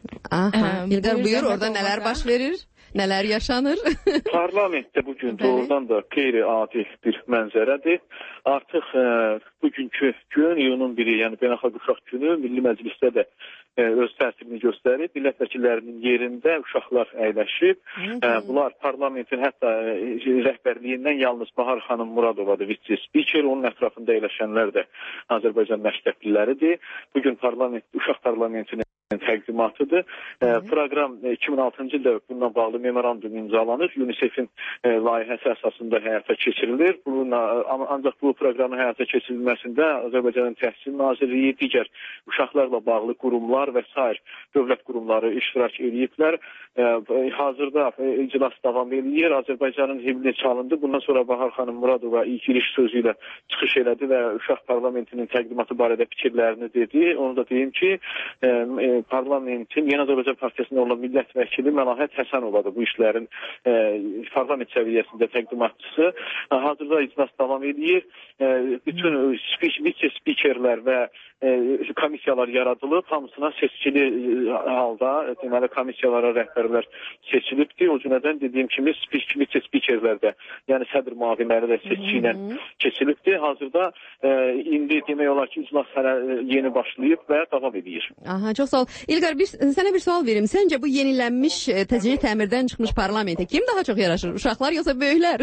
İlqar buyur, orada nələr baş verir? Nələr yaşanır? Parlamentdə bugün doğrudan da qeyri-adi bir mənzərədir. Artıq bugünkü gün, iyunun 1-i, yəni Beynəlxalq Uşaq Günü Milli Məclisdə də öz təsirini göstərib. Millət vəkillərinin yerində uşaqlar əyləşib. Bunlar parlamentin hətta rəhbərliyindən yalnız Bahar xanım Muradovadır, vitse-spiker. Onun ətrafında əyləşənlər də Azərbaycan məktəbliləridir. Bugün uşaq parlamentinin təqdimatıdır. Proqram 2006-cı ildə bununla bağlı memorandum imzalanır. UNICEF-in layihəsi əsasında həyata keçirilir. Ancaq bu proqramın həyata keçirilməsində Azərbaycanın Təhsil Nazirliyi, digər uşaqlarla bağlı qurumlar və sair dövlət qurumları iştirak ediblər. Hazırda iclas davam edir. Azərbaycanın himni çalındı. Bundan sonra Bahar xanım Muradova ilk giriş sözü ilə çıxış elədi və uşaq parlamentinin təqdimatı barədə fikirlərini dedi. Onu da deyim ki, parlamentin Yeni Azərbaycan Partiyasında olan millət vəkili Məlahət Həsənovadır bu işlərin parlament səviyyəsində təqdimatçısı. Hazırda iclas davam edir. Bütün vitse-spikerlər və komissiyalar yaradılıb, hamısına seçkili halda, deməli komissiyalara rəhbərlər seçilibdir. O cümlədən dediyim kimi vitse-spikerlər də, yəni sədr müavinləri də seçki ilə keçilibdir. Hazırda indi demək olar ki, iclas yeni başlayıb və davam edir. Aha, çox sağ ol. İlqar, sənə bir sual verim. Səncə bu yenilənmiş, təcili təmirdən çıxmış parlamentə kim daha çox yaraşır? Uşaqlar yoxsa böyüklər?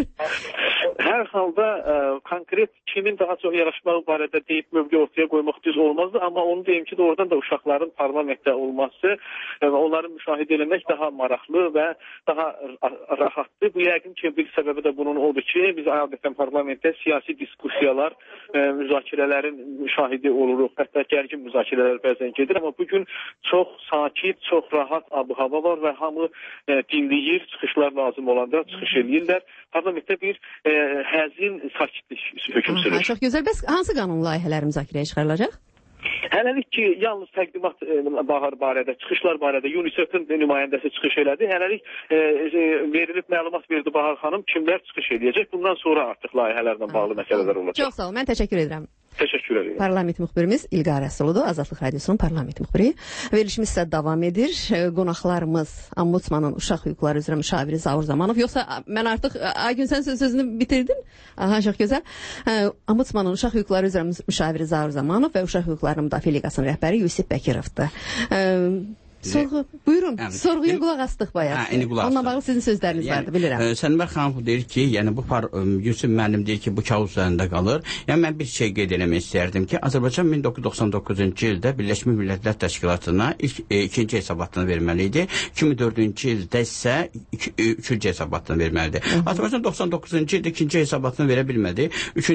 Hər halda konkret kimin daha çox yaraşmağı barədə deyib mövqe ortaya qoymaq düz olmazdı, amma onu deyim ki, doğrudan da uşaqların parlamentdə olması və onları müşahidə etmək daha maraqlı və daha rahatdır. Bu yəqin ki, bir səbəbi də bunun odur ki, biz adətən parlamentdə siyasi diskussiyalar, müzakirələrin müşahidə oluruq, hətta gərgin müzakirələr bəzən gedir, amma bugün çox sakit, çox rahat ab-hava var və hamı dinləyir, çıxışlar lazım olanda çıxış edirlər. Parlamentdə bir həzin sakitlik hökm sürür. Çox gözəl. Bəs hansı qanun layihələri müzakirəyə çıxarılacaq? Hələlik ki, yalnız təqdimat Bahar barədə, çıxışlar barədə UNICEF-in nümayəndəsi çıxış elədi. Hələlik verilib məlumat verdi Bahar xanım, kimlər çıxış edəcək. Bundan sonra artıq layihələrlə bağlı məsələlər olacaq. Çox sağ ol, mən təşəkkür edirəm. Təşəkkür edirəm. Parlament müxbirimiz İlqar Rəsuludur, Azadlıq Radiosunun parlament müxbiri. Verilişimiz isə davam edir. Qonaqlarımız Ombudsmanın uşaq hüquqları üzrə müşaviri Zaur Zamanov. Yoxsa mən artıq Aygün sən sözünü bitirdin? Aha, çox gözəl. Ombudsmanın uşaq hüquqları üzrə müşaviri Zaur Zamanov və Uşaq Hüquqları Müdafiə Liqasının rəhbəri Yusif Bəkirovdur. Buyurun, sorğuya qulaq astıq bayaq. Onunla bağlı sizin sözləriniz vardı, bilirəm. Sənbər xanım deyir ki, yəni bu Yusuf müəllim deyir ki, bu kağız üzərində qalır. Yəni mən bir şey qeyd eləmək istərdim ki, Azərbaycan 1999-cu ildə Birləşmiş Millətlər Təşkilatına ikinci hesabatını verməli idi. 2004-cü ildə isə üçüncü hesabatını verməlidir. Azərbaycan 99-cu ildə ikinci hesabatını verə bilmədi.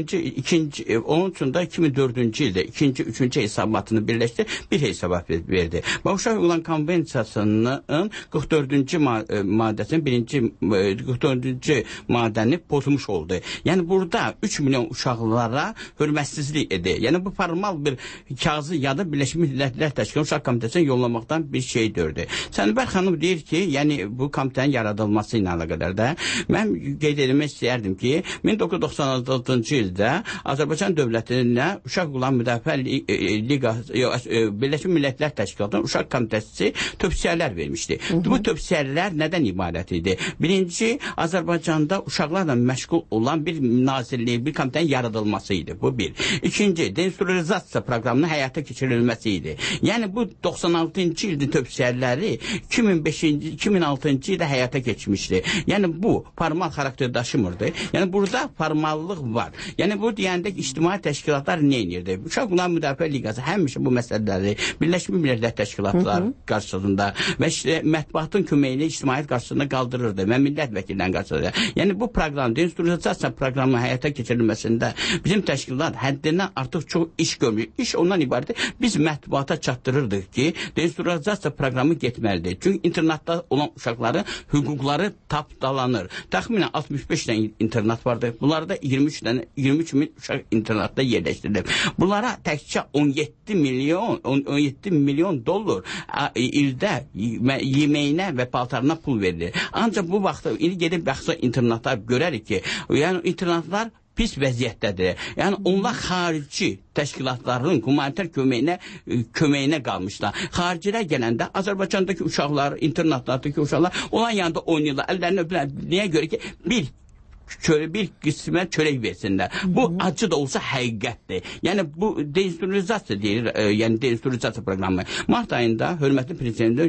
Onun üçün də 2004-cü ildə ikinci, üçüncü hesabatını birləşdi, bir hesabat verdi. Uşaq hüquqları Konvensiyasının 44-cü maddəsinin 44-cü maddəni pozmuş oldu. Yəni burada 3 milyon uşaqlara hörmətsizlik edir. Yəni bu formal bir kağızı ya da Birləşmiş Millətlər Təşkilatı Uşaq Komitəsinə yollamaktan bir şey gördü. Sənbər xanım deyir ki, yəni bu komitənin yaradılması ilə əlaqədar da mən qeyd etmək istəyərdim ki, 1996-cı ildə Azərbaycan dövlətinə Uşaq Hüquqları Müdafiə Liqası, Birləşmiş Millətlər Təşkilatının Uşaq Komitəsi tövsiyələr vermişdi. Bu tövsiyələr nədən ibarət idi? Birinci, Azərbaycanda uşaqlarla məşğul olan bir nazirliyi, bir komitənin yaradılması idi. Bu bir. İkinci, deinstitualizasiya proqramının həyata keçirilməsi idi. Yəni bu 96-cı ildə tövsiyələri 2006-cı ildə həyata keçmişdi. Yəni bu formal xarakter daşımırdı. Yəni burada formallıq var. Yəni bu deyəndə ictimai təşkilatlar nə edirdi? Uşaq Hüquqları Müdafiə Liqası həmişə bu məsələləri Birləşmiş Millətlər Təşkilatları qarşısında və mətbuatın köməyi ilə ictimaiyyət qarşısında qaldırırdı və millət vəkillərinin qarşısında. Yəni bu proqram, deinstitualizasiya proqramının həyata keçirilməsində bizim təşkilat həddindən artıq çox iş görmür. İş ondan ibarətdir. Biz mətbuata çatdırırdıq ki, deinstitualizasiya proqramı getməlidir. Çünki internatda olan uşaqların hüquqları tapdalanır. Təxminən 65 dənə internat vardır. Bunlarda 23 min uşaq internatda yerləşdirilib. Bunlara təkcə 17 milyon dollar ildə yeməyinə və paltarına pul verilir. Ancaq bu vaxtda gedib baxsa internatlar görərik ki, yəni internatlar pis vəziyyətdədir. Yəni onlar xarici təşkilatların humanitar köməyinə qalmışlar. Xaricilər gələndə Azərbaycandakı uşaqlar, internatlardakı uşaqlar olan yanında oynayırlar. Əllərini öpürlər. Niyə görə ki, bir qismə çörək versinlər. Bu acı da olsa həqiqətdir. Yəni bu deinstitualizasiya deyilir, yəni deinstitualizasiya proqramı. Mart ayında hörmətli prezidentin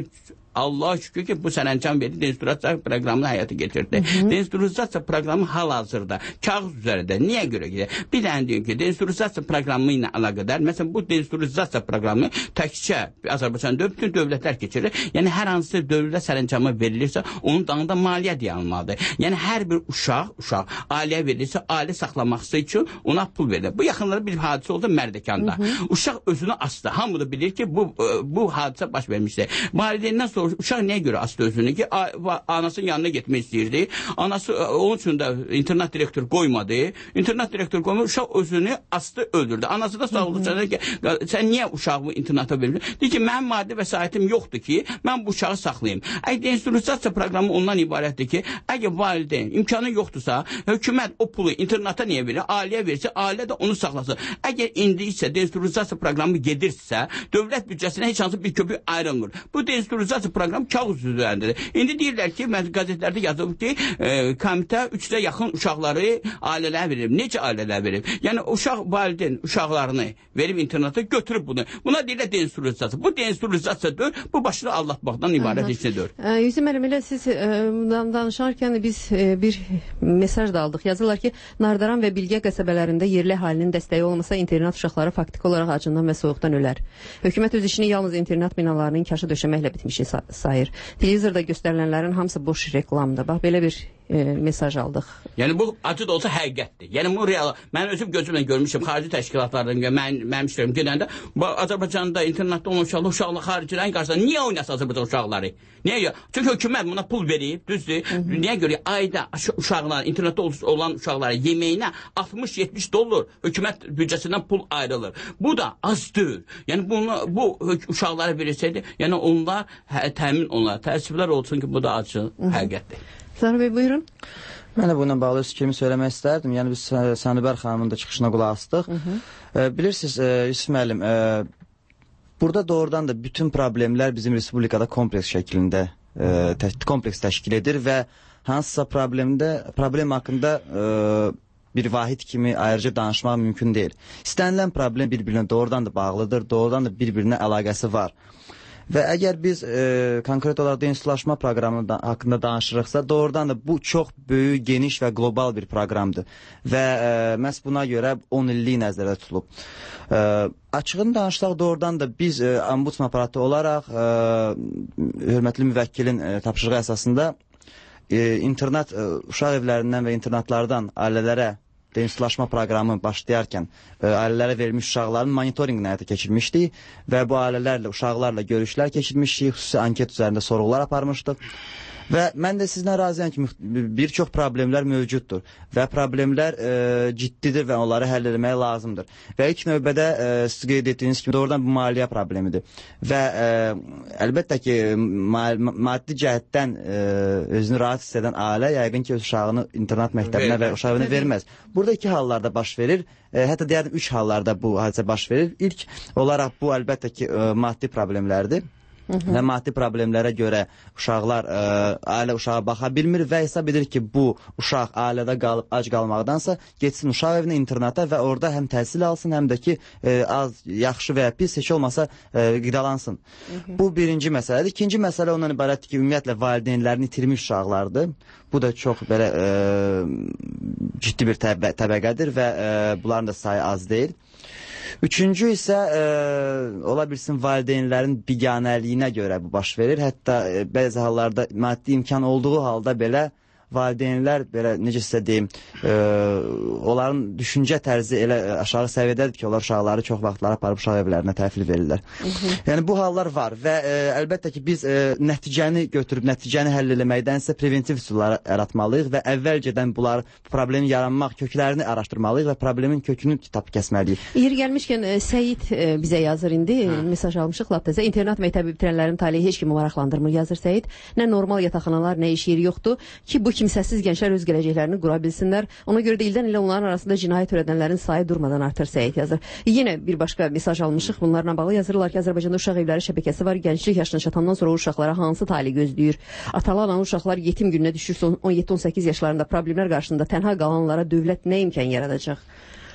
Allah şükür ki bu sərəncam verdi, deinstruksiya proqramını həyata keçirdi. Deinstruksiya proqramı hal-hazırda kağız üzərində. Niyə görə gedir? Bir dənə deyim ki, deinstruksiya proqramı ilə əlaqədar, məsələn, bu deinstruksiya proqramı təkcə Azərbaycanda bütün dövlətlər keçirir. Yəni, hər hansı dövlət sərəncamı verilirsə, onun dalında maliyyə deyə almalıdır. Yəni, hər bir uşaq ailəyə verilirsə, ailə saxlaması üçün ona pul verilir. Bu yaxınlarda bir hadisə oldu Mərdəkanda. Uşaq özünü asdı. Hamı da bilir ki, bu hadisə baş vermişdir. Valideyndən sonra uşaq nəyə görə asdı özünü ki, anasının yanına getmək istəyirdi. Anası onun üçün də internat direktoru qoymadı. İnternat direktoru qoymadı, uşaq özünü asdı, öldürdü. Anası da sağ oldu ki, sən niyə uşağımı internata vermiyorsun? Deyir ki, mənim maddi vəsaitim yoxdur ki, mən bu uşağı saxlayayım. Deinstruksiya proqramı ondan ibarətdir ki, əgər valideyn imkanı yoxdursa, hökumət o pulu internata niyə verir? Ailəyə versə, ailə də onu saxlasın. Əgər indi isə deinstruksiya proqramı gedirsə, dövlət büdcəsinə heç hansı bir köpük ayrılmır. Bu deinstruksiya proqramı kağız üzərindədir. İndi deyirlər ki, qəzetlərdə yazılıb ki, komitə 3-də yaxın uşaqları ailələrə verib. Necə ailələrə verib? Yəni, valideyn uşaqlarını verib internata götürüb bunu. Buna deyirlər deinstruksiyası. Bu deinstruksiyasıdır, bu başını aldatmaqdan ibarət işidir. Yusuf müəllim, elə siz danışarkən biz bir mesaj da aldıq. Yazırlar ki, Nardaran və Bilgə qəsəbələrində yerli əhalinin dəstəyi olmasa internat uşaqları faktiki olaraq acından və soyuqdan ölər. Hökumət öz işini yalnız internat binalarının inkaşı döşəməklə bitmişi sayır. Televizorda göstərilənlərin hamısı boş reklamdır. Bax, belə bir mesaj aldıq. Yəni, bu acı da olsa həqiqətdir. Yəni, bu real. Mən özüm gözümlə görmüşüm, xarici təşkilatlardan, mənim işlərim gedəndə, Azərbaycanda internatda olan uşaqlar xaricilərin qarşısında niyə oynasın Azərbaycan uşaqları? Niyə? Çünki hökumət buna pul verib, düzdür. Niyə görə? Ayda uşaqlar, internatda olan uşaqlara yeməyinə 60-70 dollar hökumət büdcəsindən pul ayrılır. Bu da azdır. Yəni, bu uşaqlara verirsəydi, yəni onlar təmin onlar. Təəssüflər olsun ki, bu da acı həqiqətdir. Zahir Bey, buyurun. Mən də bununla bağlı öz fikrimi söyləmək istərdim. Yəni, biz Sanibər xanımın da çıxışına qulaq asdıq. Bilirsiniz, Yusuf müəllim, burada doğrudan da bütün problemlər bizim respublikada kompleks şəklində kompleks təşkil edir və hansısa problem haqqında bir vahid kimi ayrıca danışmaq mümkün deyil. İstənilən problem bir-birinə doğrudan da bağlıdır, doğrudan da bir-birinə əlaqəsi var. Və əgər biz konkret olaraq deinstitulaşma proqramı haqqında danışırıqsa, doğrudan da bu çox böyük, geniş və qlobal bir proqramdır. Və məhz buna görə 10 illik nəzərdə tutulub. Açığını danışsaq, doğrudan da biz ombudsman aparatı olaraq hörmətli müvəkkilin tapşırığı əsasında internat uşaq evlərindən və internatlardan ailələrə deinstitulaşma proqramı başlayarkən ailələrə verilmiş uşaqların monitorinqini həyata keçirmişdik və bu ailələrlə, uşaqlarla görüşlər keçirmişdik, xüsusi anket üzərində sorğular aparmışdıq. Və mən də sizlə razıyam ki, bir çox problemlər mövcuddur və problemlər ciddidir və onları həll etmək lazımdır. Və ilk növbədə siz qeyd etdiyiniz kimi doğrudan bu maliyyə problemidir. Və əlbəttə ki, maddi cəhətdən özünü rahat hiss edən ailə yəqin ki, öz uşağını internat məktəbinə və uşağını verməz. Burada iki hallarda baş verir. Hətta deyərdim, 3 hallarda bu hadisə baş verir. İlk olaraq bu əlbəttə ki, maddi problemlərdir. Və maddi problemlərə görə uşaqlar ailə uşağa baxa bilmir və hesab edir ki, bu uşaq ailədə qalıb ac qalmaqdansa getsin uşaq evinə, internata və orada həm təhsil alsın, həm də ki az, yaxşı və ya pis heç olmasa qidalansın. Bu birinci məsələdir. İkinci məsələ ondan ibarətdir ki, ümumiyyətlə valideynlərini itirmiş uşaqlardır. Bu da çox belə ciddi bir təbəqədir və bunların da sayı az deyil. Üçüncü isə ola bilsin valideynlərin biganəliyinə görə bu baş verir. Hətta bəzi hallarda maddi imkan olduğu halda belə valideynlər belə necə sizə deyim, onların düşüncə tərzi elə aşağı səviyyədədir ki, onlar uşaqları çox vaxtlar aparıb uşaq evlərinə təhvil verirlər. Yəni bu hallar var və əlbəttə ki biz nəticəni götürüb nəticəni həll eləməkdənsə preventiv üsullar yaratmalıyıq və əvvəlcədən bunları problemin yaranmaq köklərini araşdırmalıyıq və problemin kökünü tapıb kəsməliyik. Yeri gəlmişkən Səyid bizə yazır indi, mesaj almışıq lap təzə. İnternat məktəbi bitirənlərin taleyi heç kimi maraqlandırmır, yazır Səyid. Nə normal yataqxanalar, nə iş yeri yoxdur ki bu kimsəsiz gənclər öz gələcəklərini qura bilsinlər. Ona görə də ildən ilə onların arasında cinayət törədənlərin sayı durmadan artır, Səyid yazır. Yenə bir başqa mesaj almışıq. Bunlarla bağlı yazırlar ki, Azərbaycanda uşaq evləri şəbəkəsi var. Gənclik yaşına çatandan sonra uşaqlara hansı tali gözləyir? Atalı anan uşaqlar yetim gününə düşürsə 17-18 yaşlarında problemlər qarşısında tənha qalanlara dövlət nə imkan yaradacaq?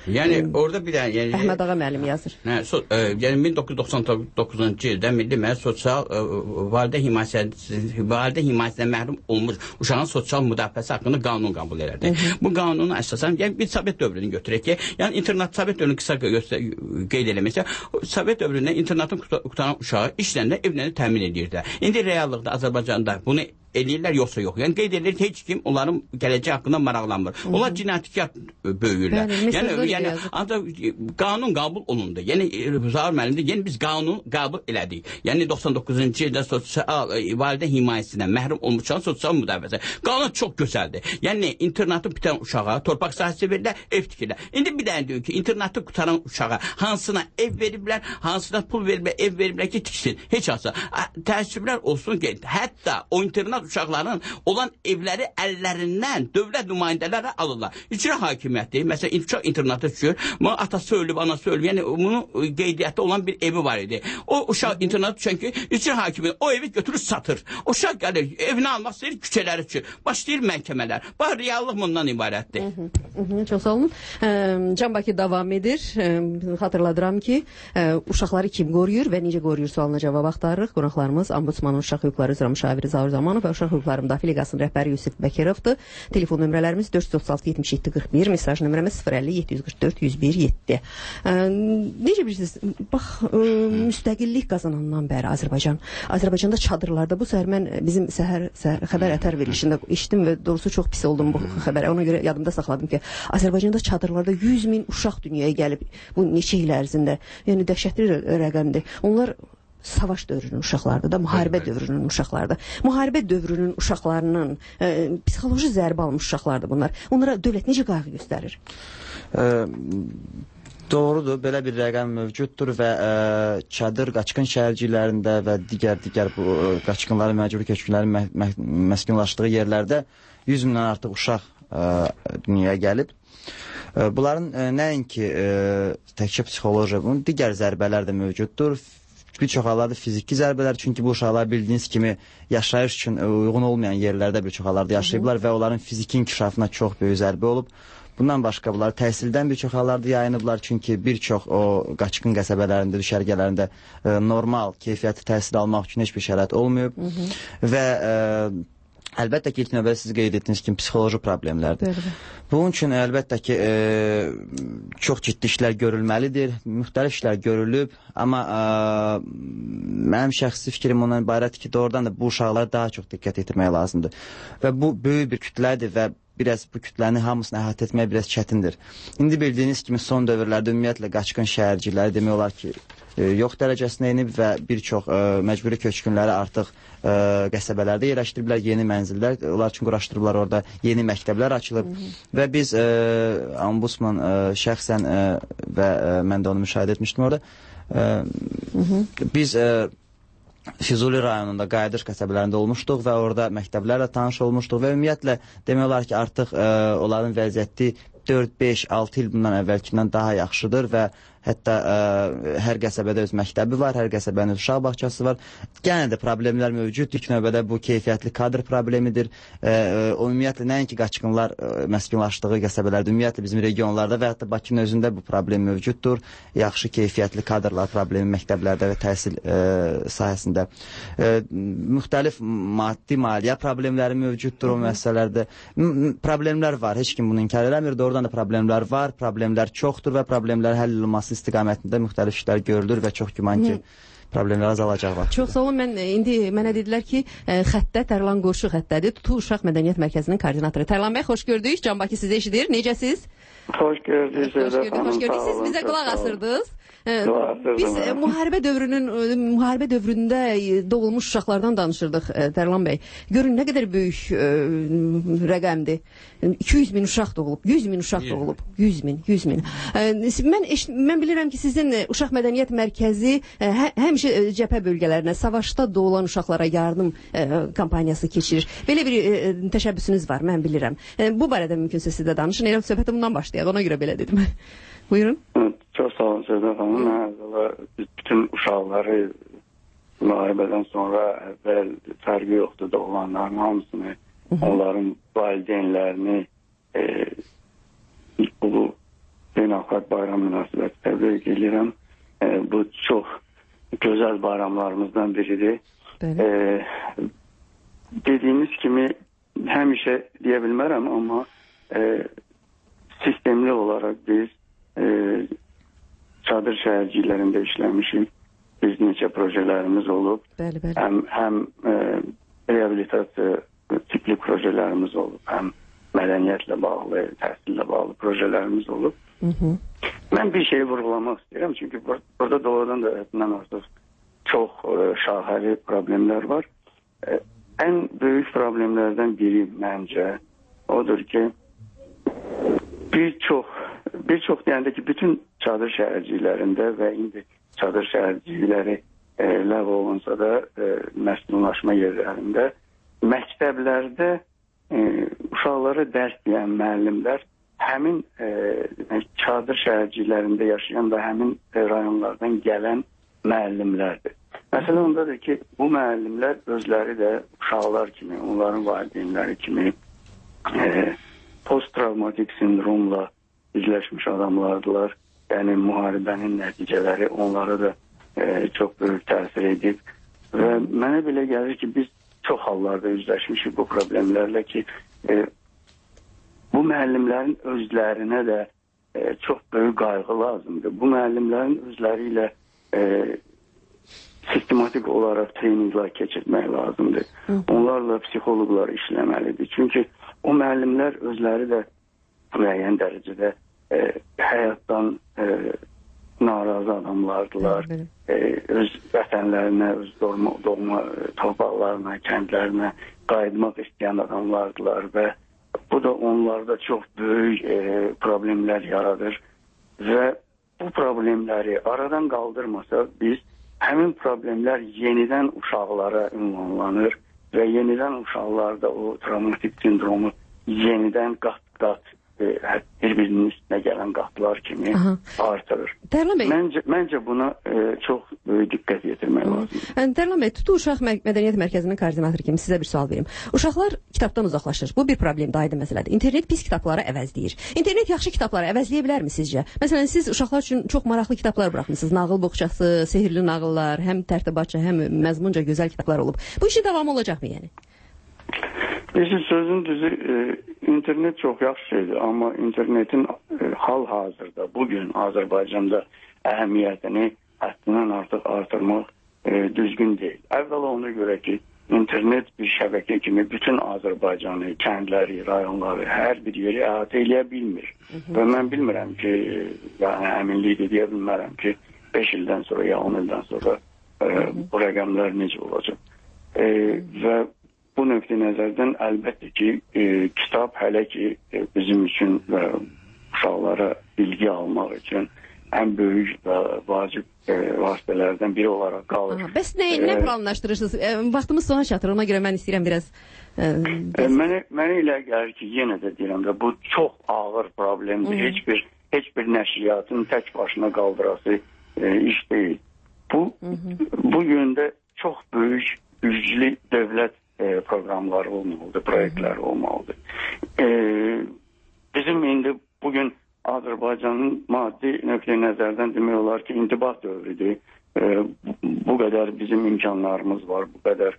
Yəni orada bir dənə yəni Əhməd ağa müəllim yazır. Yəni 1999-cu ildə Milli Məclis sosial valideyn himayəsindən məhrum olmuş uşağın sosial müdafiəsi haqqında qanun qəbul elədi. Bu qanunu əsasən yəni bir Sovet dövrünü götürək ki, yəni internat Sovet dövrünü qısa qeyd eləməksə, Sovet dövründə internatın qutaran uşağı işləndə evlərini təmin edirdi. İndi reallıqda Azərbaycanda bunu eləyirlər yoxsa yox. Yəni qeyd edilir ki, heç kim onların gələcək haqqında maraqlanmır. Onlar cinayətkar böyüyürlər. Yəni ancaq qanun qəbul olundu. Yəni Zahir müəllim deyir, yəni biz qanun qəbul elədik. Yəni 99-cu ildə sosial valideyn himayəsindən məhrum olmuş sosial müdafiəsi. Qanun çox gözəldir. Yəni internatı bitən uşağa torpaq sahəsi verirlər, ev tikirlər. İndi bir dənə deyir ki, internatı qutaran uşağa hansına ev veriblər, hansına pul veriblər, ev veriblər ki, tiksin. Heç olsa təəssüflər olsun ki, hətta o internat uşaqların olan evləri əllərindən dövlət nümayəndələri alırlar. İcra hakimiyyəti, məsələn, uşaq internata düşür, atası ölüb, anası ölüb, yəni bunun qeydiyyatda olan bir evi var idi. O uşaq internata düşən ki, icra hakimiyyəti o evi götürür, satır. O uşaq gəlir, evini almaq istəyir, küçələri düşür. Başlayır məhkəmələr. Bax, reallıq bundan ibarətdir. Çox sağ olun. Can Bakı davam edir. Xatırladıram ki, uşaqları kim qoruyur və necə qoruyur sualına cavab axtarırıq. Qonaqlarımız Ombudsmanın Uşaq Hüquqları üzrə müşaviri Zaur Zamanov və Uşaq Hüquqları Müdafiə Liqasının rəhbəri Yusif Bəkirovdur. Telefon nömrələrimiz 436-77-41, mesaj nömrəmiz 050-744-101-7. Necə bilirsiniz, bax, müstəqillik qazanandan bəri Azərbaycanda çadırlarda, bu səhər mən bizim səhər xəbər ətər verilişində eşitdim və doğrusu çox pis oldum bu xəbərə. Ona görə yadımda saxladım ki, Azərbaycanda çadırlarda 100 min uşaq dünyaya gəlib bu neçə il ərzində. Yəni dəhşətli rəqəmdir. Onlar savaş dövrünün uşaqlarıdır da, müharibə dövrünün uşaqlarıdır. Müharibə dövrünün uşaqlarının psixoloji zərbə almış uşaqlardır bunlar. Onlara dövlət necə qayğı göstərir? Doğrudur, belə bir rəqəm mövcuddur və çadır qaçqın şəhərcilərində və digər bu qaçqınların, məcburi köçkünlərin məskunlaşdığı yerlərdə 100 mindən artıq uşaq dünyaya gəlib. Bunların nəinki təkcə psixoloji, bunun digər zərbələr də mövcuddur. Bir çox hallarda fiziki zərbələr, çünki bu uşaqlar bildiyiniz kimi yaşayış üçün uyğun olmayan yerlərdə bir çox hallarda yaşayıblar və onların fiziki inkişafına çox böyük zərbə olub. Bundan başqa bunlar təhsildən bir çox hallarda yayınıblar, çünki bir çox o qaçqın qəsəbələrində, düşərgələrində normal, keyfiyyətli təhsil almaq üçün heç bir şərait olmayıb və əlbəttə ki, ilk növbədə siz qeyd etdiniz kimi psixoloji problemlərdir. Bunun üçün əlbəttə ki, çox ciddi işlər görülməlidir, müxtəlif işlər görülüb, amma mənim şəxsi fikrim ondan ibarətdir ki, doğrudan da bu uşaqlara daha çox diqqət etmək lazımdır. Və bu böyük bir kütlədir və biraz bu kütləni hamısını əhatə etmək biraz çətindir. İndi bildiyiniz kimi son dövrlərdə ümumiyyətlə qaçqın şəhərciləri demək olar ki, yox dərəcəsinə enib və bir çox məcburi köçkünləri artıq qəsəbələrdə yerləşdiriblər, yeni mənzillər, onlar üçün quraşdırıblar, orada yeni məktəblər açılıb və biz Ombudsman şəxsən və mən də onu müşahidə etmişdim orada, biz Füzuli rayonunda Qayıdış qəsəbələrində olmuşduq və orada məktəblərlə tanış olmuşduq və ümumiyyətlə demək olar ki, artıq onların vəziyyəti 4, 5, 6 il bundan əvvəlkindən daha yaxşıdır və hətta hər qəsəbədə öz məktəbi var, hər qəsəbənin öz uşaq bağçası var. Yenə də problemlər mövcuddur. İlk növbədə bu keyfiyyətli kadr problemidir. Ümumiyyətlə nəinki qaçqınlar məskunlaşdığı qəsəbələrdə, ümumiyyətlə bizim regionlarda və hətta Bakının özündə bu problem mövcuddur. Yaxşı keyfiyyətli kadrlar problemi məktəblərdə və təhsil sahəsində. Müxtəlif maddi maliyyə problemləri mövcuddur o məsələlərdə. Problemlər var, heç kim bunu inkar eləmir. Doğrudan da problemlər var, problemlər çoxdur və problemlər həll olunması istiqamətində müxtəlif işlər görülür və çox güman ki, problemlər azalacaq var. Çox sağ olun. İndi mənə dedilər ki, xəttə Tərlan Qurşu xəttədir. Tutu Uşaq Mədəniyyət Mərkəzinin koordinatoru. Tərlan bəy, xoş gördük. Can Bakı sizi eşidir. Necəsiz? Xoş gördük. Xoş gördük. Siz bizə qulaq asırdınız. Biz müharibə dövründə doğulmuş uşaqlardan danışırdıq, Tərlan bəy. Görün nə qədər böyük rəqəmdir. 200 min uşaq doğulub, 100 min uşaq doğulub. 100 min. Mən bilirəm ki, sizin Uşaq Mədəniyyət Mərkəzi həmişə cəbhə bölgələrinə, savaşda doğulan uşaqlara yardım kampaniyası keçirir. Belə bir təşəbbüsünüz var, mən bilirəm. Bu barədə mümkünsə siz də danışın. Elə söhbətə bundan başlayaq, ona görə belə dedim. Buyurun. Çox sağ olun Sevda xanım. Biz bütün uşaqları müharibədən sonra əvvəl fərqi yoxdur doğulanların hamısını, onların valideynlərini bu beynəlxalq bayram münasibəti təbrik edirəm. Bu çox gözəl bayramlarımızdan biridir. Dediyimiz kimi həmişə deyə bilmərəm, amma sistemli olaraq biz çadır şəhərciklərində işləmişik. Biz neçə projelərimiz olub. Həm reabilitasiya tipli projelərimiz olub, həm mədəniyyətlə bağlı, təhsillə bağlı projelərimiz olub. Mən bir şeyi vurğulamaq istəyirəm, çünki burada doğrudan da həddindən artıq çox şaxəli problemlər var. Ən böyük problemlərdən biri məncə odur ki, bir çox deyəndə ki, bütün çadır şəhərciklərində və indi çadır şəhərcikləri ləğv olunsa da məskunlaşma yerlərində, məktəblərdə uşaqları dərs deyən müəllimlər həmin çadır şəhərciklərində yaşayan və həmin rayonlardan gələn müəllimlərdir. Məsələ ondadır ki, bu müəllimlər özləri də uşaqlar kimi, onların valideynləri kimi post-travmatik sindromla üzləşmiş adamlardılar. Yəni, müharibənin nəticələri onlara da çox böyük təsir edib. Və mənə belə gəlir ki, biz çox hallarda üzləşmişik bu problemlərlə ki, bu müəllimlərin özlərinə də çox böyük qayğı lazımdır. Bu müəllimlərin özləri ilə sistematik olaraq treninqlər keçirmək lazımdır. Onlarla psixoloqlar işləməlidir. Çünki o müəllimlər özləri də müəyyən dərəcədə həyatdan narazı adamlardılar. Öz vətənlərinə, öz doğma torpaqlarına, kəndlərinə qayıtmaq istəyən adamlardılar və bu da onlarda çox böyük problemlər yaradır və bu problemləri aradan qaldırmasa biz həmin problemlər yenidən uşaqlara ünvanlanır və yenidən uşaqlarda o travmatik sindromu yenidən qat-qat bir-birinin üstünə gələn qatlar kimi artırır. Məncə buna çox böyük diqqət yetirmək lazımdır. Tərlan bəy, Tutu Uşaq Mədəniyyət Mərkəzinin koordinatoru kimi sizə bir sual verim. Uşaqlar kitabdan uzaqlaşır. Bu bir problemdir, aydın məsələdir. İnternet pis kitabları əvəzləyir. İnternet yaxşı kitabları əvəzləyə bilərmi sizcə? Məsələn, siz uşaqlar üçün çox maraqlı kitablar buraxmısınız. Nağıl boğçası, sehirli nağıllar, həm tərtibatca, həm məzmunca gözəl kitablar olub. Bu işin davamı olacaqmı yəni? Sözün düzü, internet çox yaxşı şeydir, amma internetin hal-hazırda, bugün Azərbaycanda əhəmiyyətini həddindən artıq artırmaq düzgün deyil. Əvvəla ona görə ki, internet bir şəbəkə kimi bütün Azərbaycanı, kəndləri, rayonları, hər bir yeri əhatə eləyə bilmir. Və mən bilmirəm ki, yəni əminliklə deyə bilmərəm ki, 5 ildən sonra ya 10 ildən sonra bu rəqəmlər necə olacaq. Və bu nöqtə nəzərdən əlbəttə ki, kitab hələ ki bizim üçün və uşaqlara bilgi almaq üçün ən böyük və vacib vasitələrdən biri olaraq qalır. Bəs nə planlaşdırırsınız? Vaxtımız sona çatır, ona görə mən istəyirəm biraz... Mənə elə gəlir ki, yenə də deyirəm də, bu çox ağır problemdir. Heç bir nəşriyyatın tək başına qaldırası iş deyil. Bu yöndə çox böyük, güclü dövlət proqramları olmalıdır, proyektlər olmalıdır. Bizim indi bugün Azərbaycanın maddi nöqteyi nəzərdən demək olar ki, intibah dövrüdür. Bu qədər bizim imkanlarımız var, bu qədər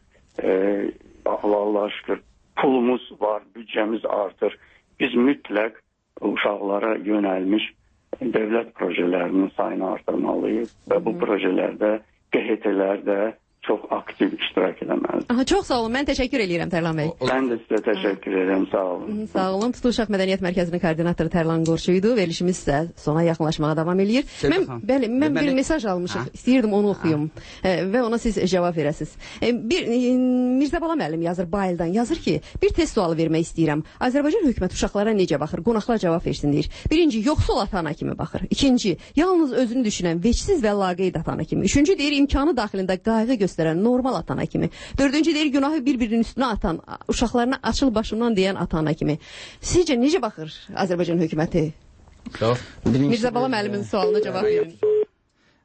Allah'a şükür pulumuz var, bütçəmiz artır. Biz mütləq uşaqlara yönəlmiş dövlət projelərinin sayını artırmalıyıq və bu projelərdə QHT-lər də çox aktiv iştirak eləməlidir. Çox sağ olun, mən təşəkkür edirəm Tərlan bəy. Mən də sizə təşəkkür edirəm, sağ olun. Sağ olun, Tutu Uşaq Mədəniyyət Mərkəzinin koordinatoru Tərlan Qorçuydu. Verilişimiz isə sona yaxınlaşmağa davam edir. Mən bir mesaj almışıq, istəyirdim onu oxuyum və ona siz cavab verəsiniz. Mirzə Bala müəllim yazır Bayıldan, yazır ki, bir test sualı vermək istəyirəm. Azərbaycan hökuməti uşaqlara necə baxır? Qonaqlar cavab versin deyir. Birinci, yoxsul ata-ana kimi baxır. İkinci, yalnız özünü düşünən, vecsiz və laqeyd ata-ana kimi. Üçüncü, deyir imkanı daxilində qayğı göstərən normal ata-ana kimi. Dördüncü, deyir günahı bir-birinin üstünə atan, uşaqlarına açıl başımdan deyən ata-ana kimi. Sizcə necə baxır Azərbaycan hökuməti? Mirzə Bala müəllimin sualına cavab verin.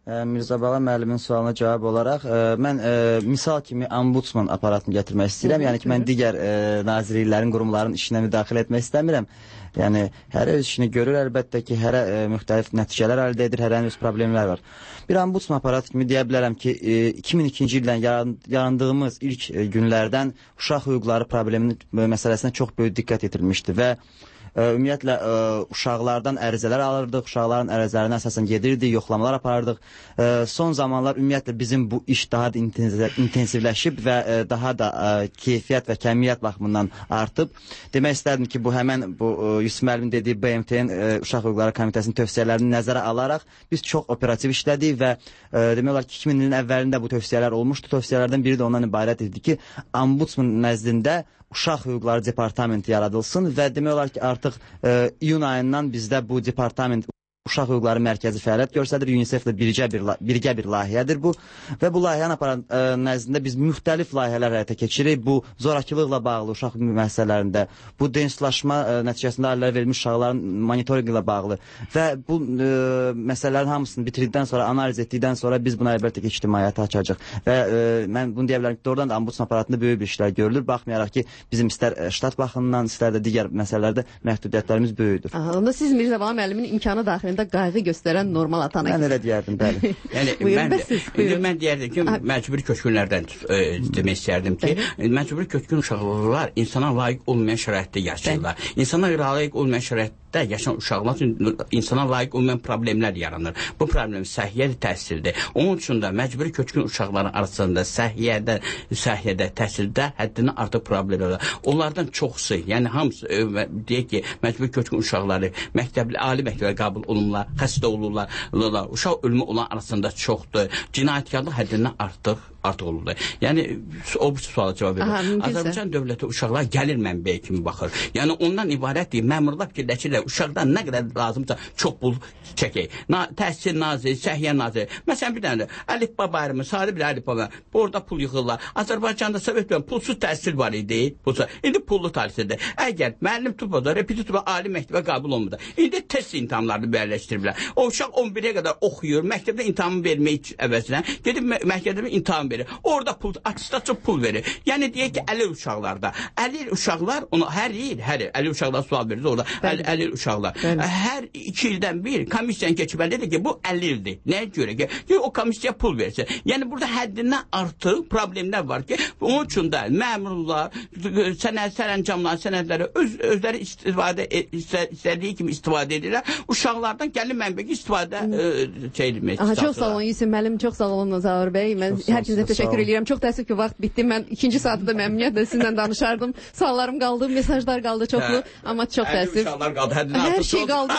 Mirzabala müəllimin sualına cavab olaraq mən misal kimi ombudsman aparatını gətirmək istəyirəm. Yəni ki, mən digər nazirliklərin, qurumların işinə müdaxilə etmək istəmirəm. Yəni hərə öz işini görür, əlbəttə ki, hərə müxtəlif nəticələr əldə edir, hərənin öz problemləri var. Bir ombudsman aparatı kimi deyə bilərəm ki, 2002-ci ildən yarandığımız ilk günlərdən uşaq hüquqları probleminin məsələsinə çox böyük diqqət yetirilmişdi və ümumiyyətlə uşaqlardan ərizələr alırdıq, uşaqların ərizələrinə əsasən gedirdik, yoxlamalar aparırdıq. Son zamanlar ümumiyyətlə bizim bu iş daha da intensivləşib və daha da keyfiyyət və kəmiyyət baxımından artıb. Demək istərdim ki, bu həmən Yusuf müəllimin dediyi BMT-nin Uşaq Hüquqları Komitəsinin tövsiyələrini nəzərə alaraq biz çox operativ işlədik və demək olar ki, 2000 ilin əvvəlində bu tövsiyələr olmuşdu. Tövsiyələrdən biri də ondan ibarət idi ki, ombudsman nəzdində Uşaq Hüquqları Departamenti yaradılsın və demək olar ki, artıq iyun ayından bizdə bu departament Uşaq Hüquqları Mərkəzi fəaliyyət göstərir. UNICEF-lə birgə bir layihədir bu və bu layihənin nəzdində biz müxtəlif layihələr həyata keçiririk. Bu zorakılıqla bağlı uşaq məsələlərində, bu denslaşma nəticəsində ailələrə verilmiş uşaqların monitorinqi ilə bağlı və bu məsələlərin hamısını bitirdikdən sonra, analiz etdikdən sonra biz buna əlbəttə ki, ictimaiyyətə açacaq və mən bunu deyə bilərəm ki, doğrudan da ombudsman aparatında böyük bir işlər görülür. Baxmayaraq ki, bizim istər ştat baxımından, istər də digər məsələlərdə məhdudiyyətlərimiz böyükdür. Onda siz Mirzabala müəllimin imkanı daxilində qayğı göstərən normal atana. Mən elə deyərdim, bəli. Yəni mən deyərdim ki, məcburi köçkünlərdən demək istərdim ki, məcburi köçkün uşaqlar insana layiq olmayan şəraitdə yaşayırlar. İnsana layiq olmayan şəraitdə yaşayan uşaqlar üçün insana layiq olmayan problemlər yaranır. Bu problem səhiyyə təhsildir. Onun üçün də məcburi köçkün uşaqların arasında səhiyyədə, təhsildə həddindən artıq problemlər var. Onlardan çoxsu, yəni hamısı deyək ki, məcburi köçkün uşaqları ali məktəbə qəbul olunurlar, xəstə olurlar, uşaq ölümü olan arasında çoxdur. Cinayətkarlıq həddindən artıq olurlar. Yəni o suala cavab verir. Azərbaycan dövləti uşaqlar gəlir mənbəyi kimi baxır. Yəni ondan ibarətdir. Məmurlar fikirləşirlər uşaqdan nə qədər lazımsa çox pul çəkək. Təhsil naziri, səhiyyə naziri. Məsələn bir dənə əlifba bayramı, sadə bir əlifba var. Orada pul yığırlar. Azərbaycanda Sovet dövründə pulsuz təhsil var idi. İndi pullu təhsildir. Əgər müəllim tutmadı, repetitor ali məktəbə qəbul olmadı. İndi test imtahanlarını birləşdiriblər. O uşaq 11-ə qədər oxuyur, məktəbdə imtahan vermək əvəzinə gedib məktəbdə imtahan verir. Orada pul, atestasyon pul verir. Yəni deyək ki, əlil uşaqlarda. Əlil uşaqlar, onu hər il əlil uşaqlar sual verir orada. Əlil uşaqlar. Hər 2 ildən bir komissiyanın keçməlidir ki, bu əlildir. Nəyə görə ki, o komissiyaya pul versin. Yəni burada həddindən artıq problemlər var ki, onun üçün də məmurlar, sərəncamlar, sənədləri özləri istədiyi kimi istifadə edirlər. Uşaqlardan gəlir mənbəyi istifadə etmək. Çox sağ olun Yusuf müəllim, çox sağ olun Zaur bəy. Mən hər kimizə təşəkkür edirəm. Çox təəssüf ki, vaxt bitdi. Mən ikinci saatı da məmnuniyyətlə sizinlə danışardım. Suallarım qaldı, mesajlar qaldı çoxlu, amma çox təəssüf. Hər şey qaldı.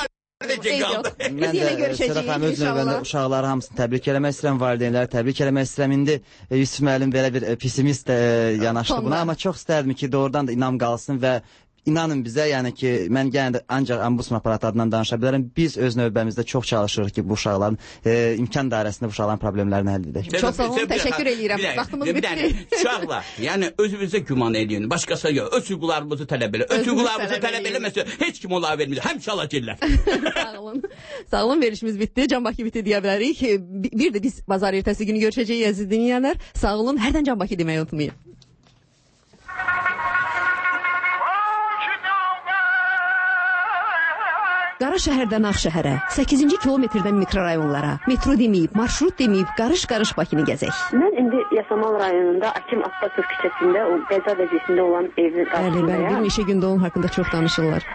Mən də Sərəfəm öz növbəndə uşaqları hamısını təbrik eləmək istəyirəm, valideynləri təbrik eləmək istəyirəm. İndi Yusuf müəllim belə bir pessimist yanaşdı buna, amma çox istərdim ki, doğrudan da inam qalsın və İnanın bizə, yəni ki, mən yenə də ancaq ombudsman aparatı adından danışa bilərəm. Biz öz növbəmizdə çox çalışırıq ki, bu uşaqların imkan dairəsində bu uşaqların problemlərini həll edək. Çox sağ olun, təşəkkür edirəm. Vaxtımız bitdi. Uşaqlar, yəni özümüzə güman eləyin, başqası yox. Öz hüquqlarımızı tələb elə. Öz hüquqlarımızı tələb eləməsə heç kim onlara vermir. Həmişə alacaqlar. Sağ olun. Sağ olun, verişimiz bitdi. Can Bakı bitdi deyə bilərik. Bir də biz bazar ertəsi günü görüşəcəyik əziz dinləyənlər. Sağ olun. Hərdən Can Bakı deməyi unutmayın. Qara şəhərdən Ağşəhərə, 8-ci kilometrdən mikrorayonlara, metro deməyib, marşrut deməyib, qarış-qarış Bakını gəzək. Mən indi Yasamal rayonunda Akim Abbasov küçəsində, o qəza vəziyyətində olan evin qarşısındayım. Bəli, bir neçə gündə onun haqqında çox danışırlar.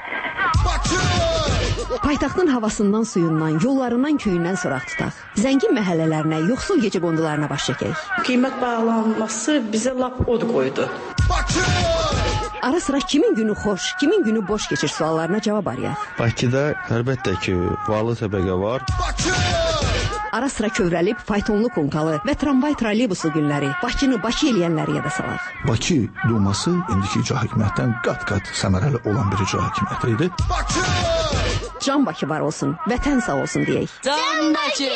Paytaxtın havasından, suyundan, yollarından, köyündən soraq tutaq. Zəngin məhəllələrinə, yoxsul gecə qondularına baş çəkək. Qiymət bağlanması bizə lap od qoydu. Ara sıra kimin günü xoş, kimin günü boş keçir suallarına cavab arayaq. Bakıda əlbəttə ki, varlı təbəqə var. Ara sıra kövrəlib, faytonlu konkalı və tramvay troleybusu günləri Bakını Bakı eləyənləri yada salaq. Bakı Duması indiki icra hakimiyyətdən qat-qat səmərəli olan bir icra hakimiyyəti idi. Can Bakı var olsun, vətən sağ olsun deyək. Can Bakı!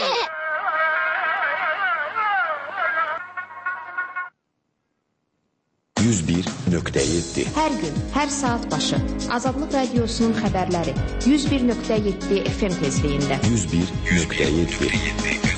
Hər gün, hər saat başı Azadlıq Radiosunun xəbərləri 101.7 FM tezliyində. 101.7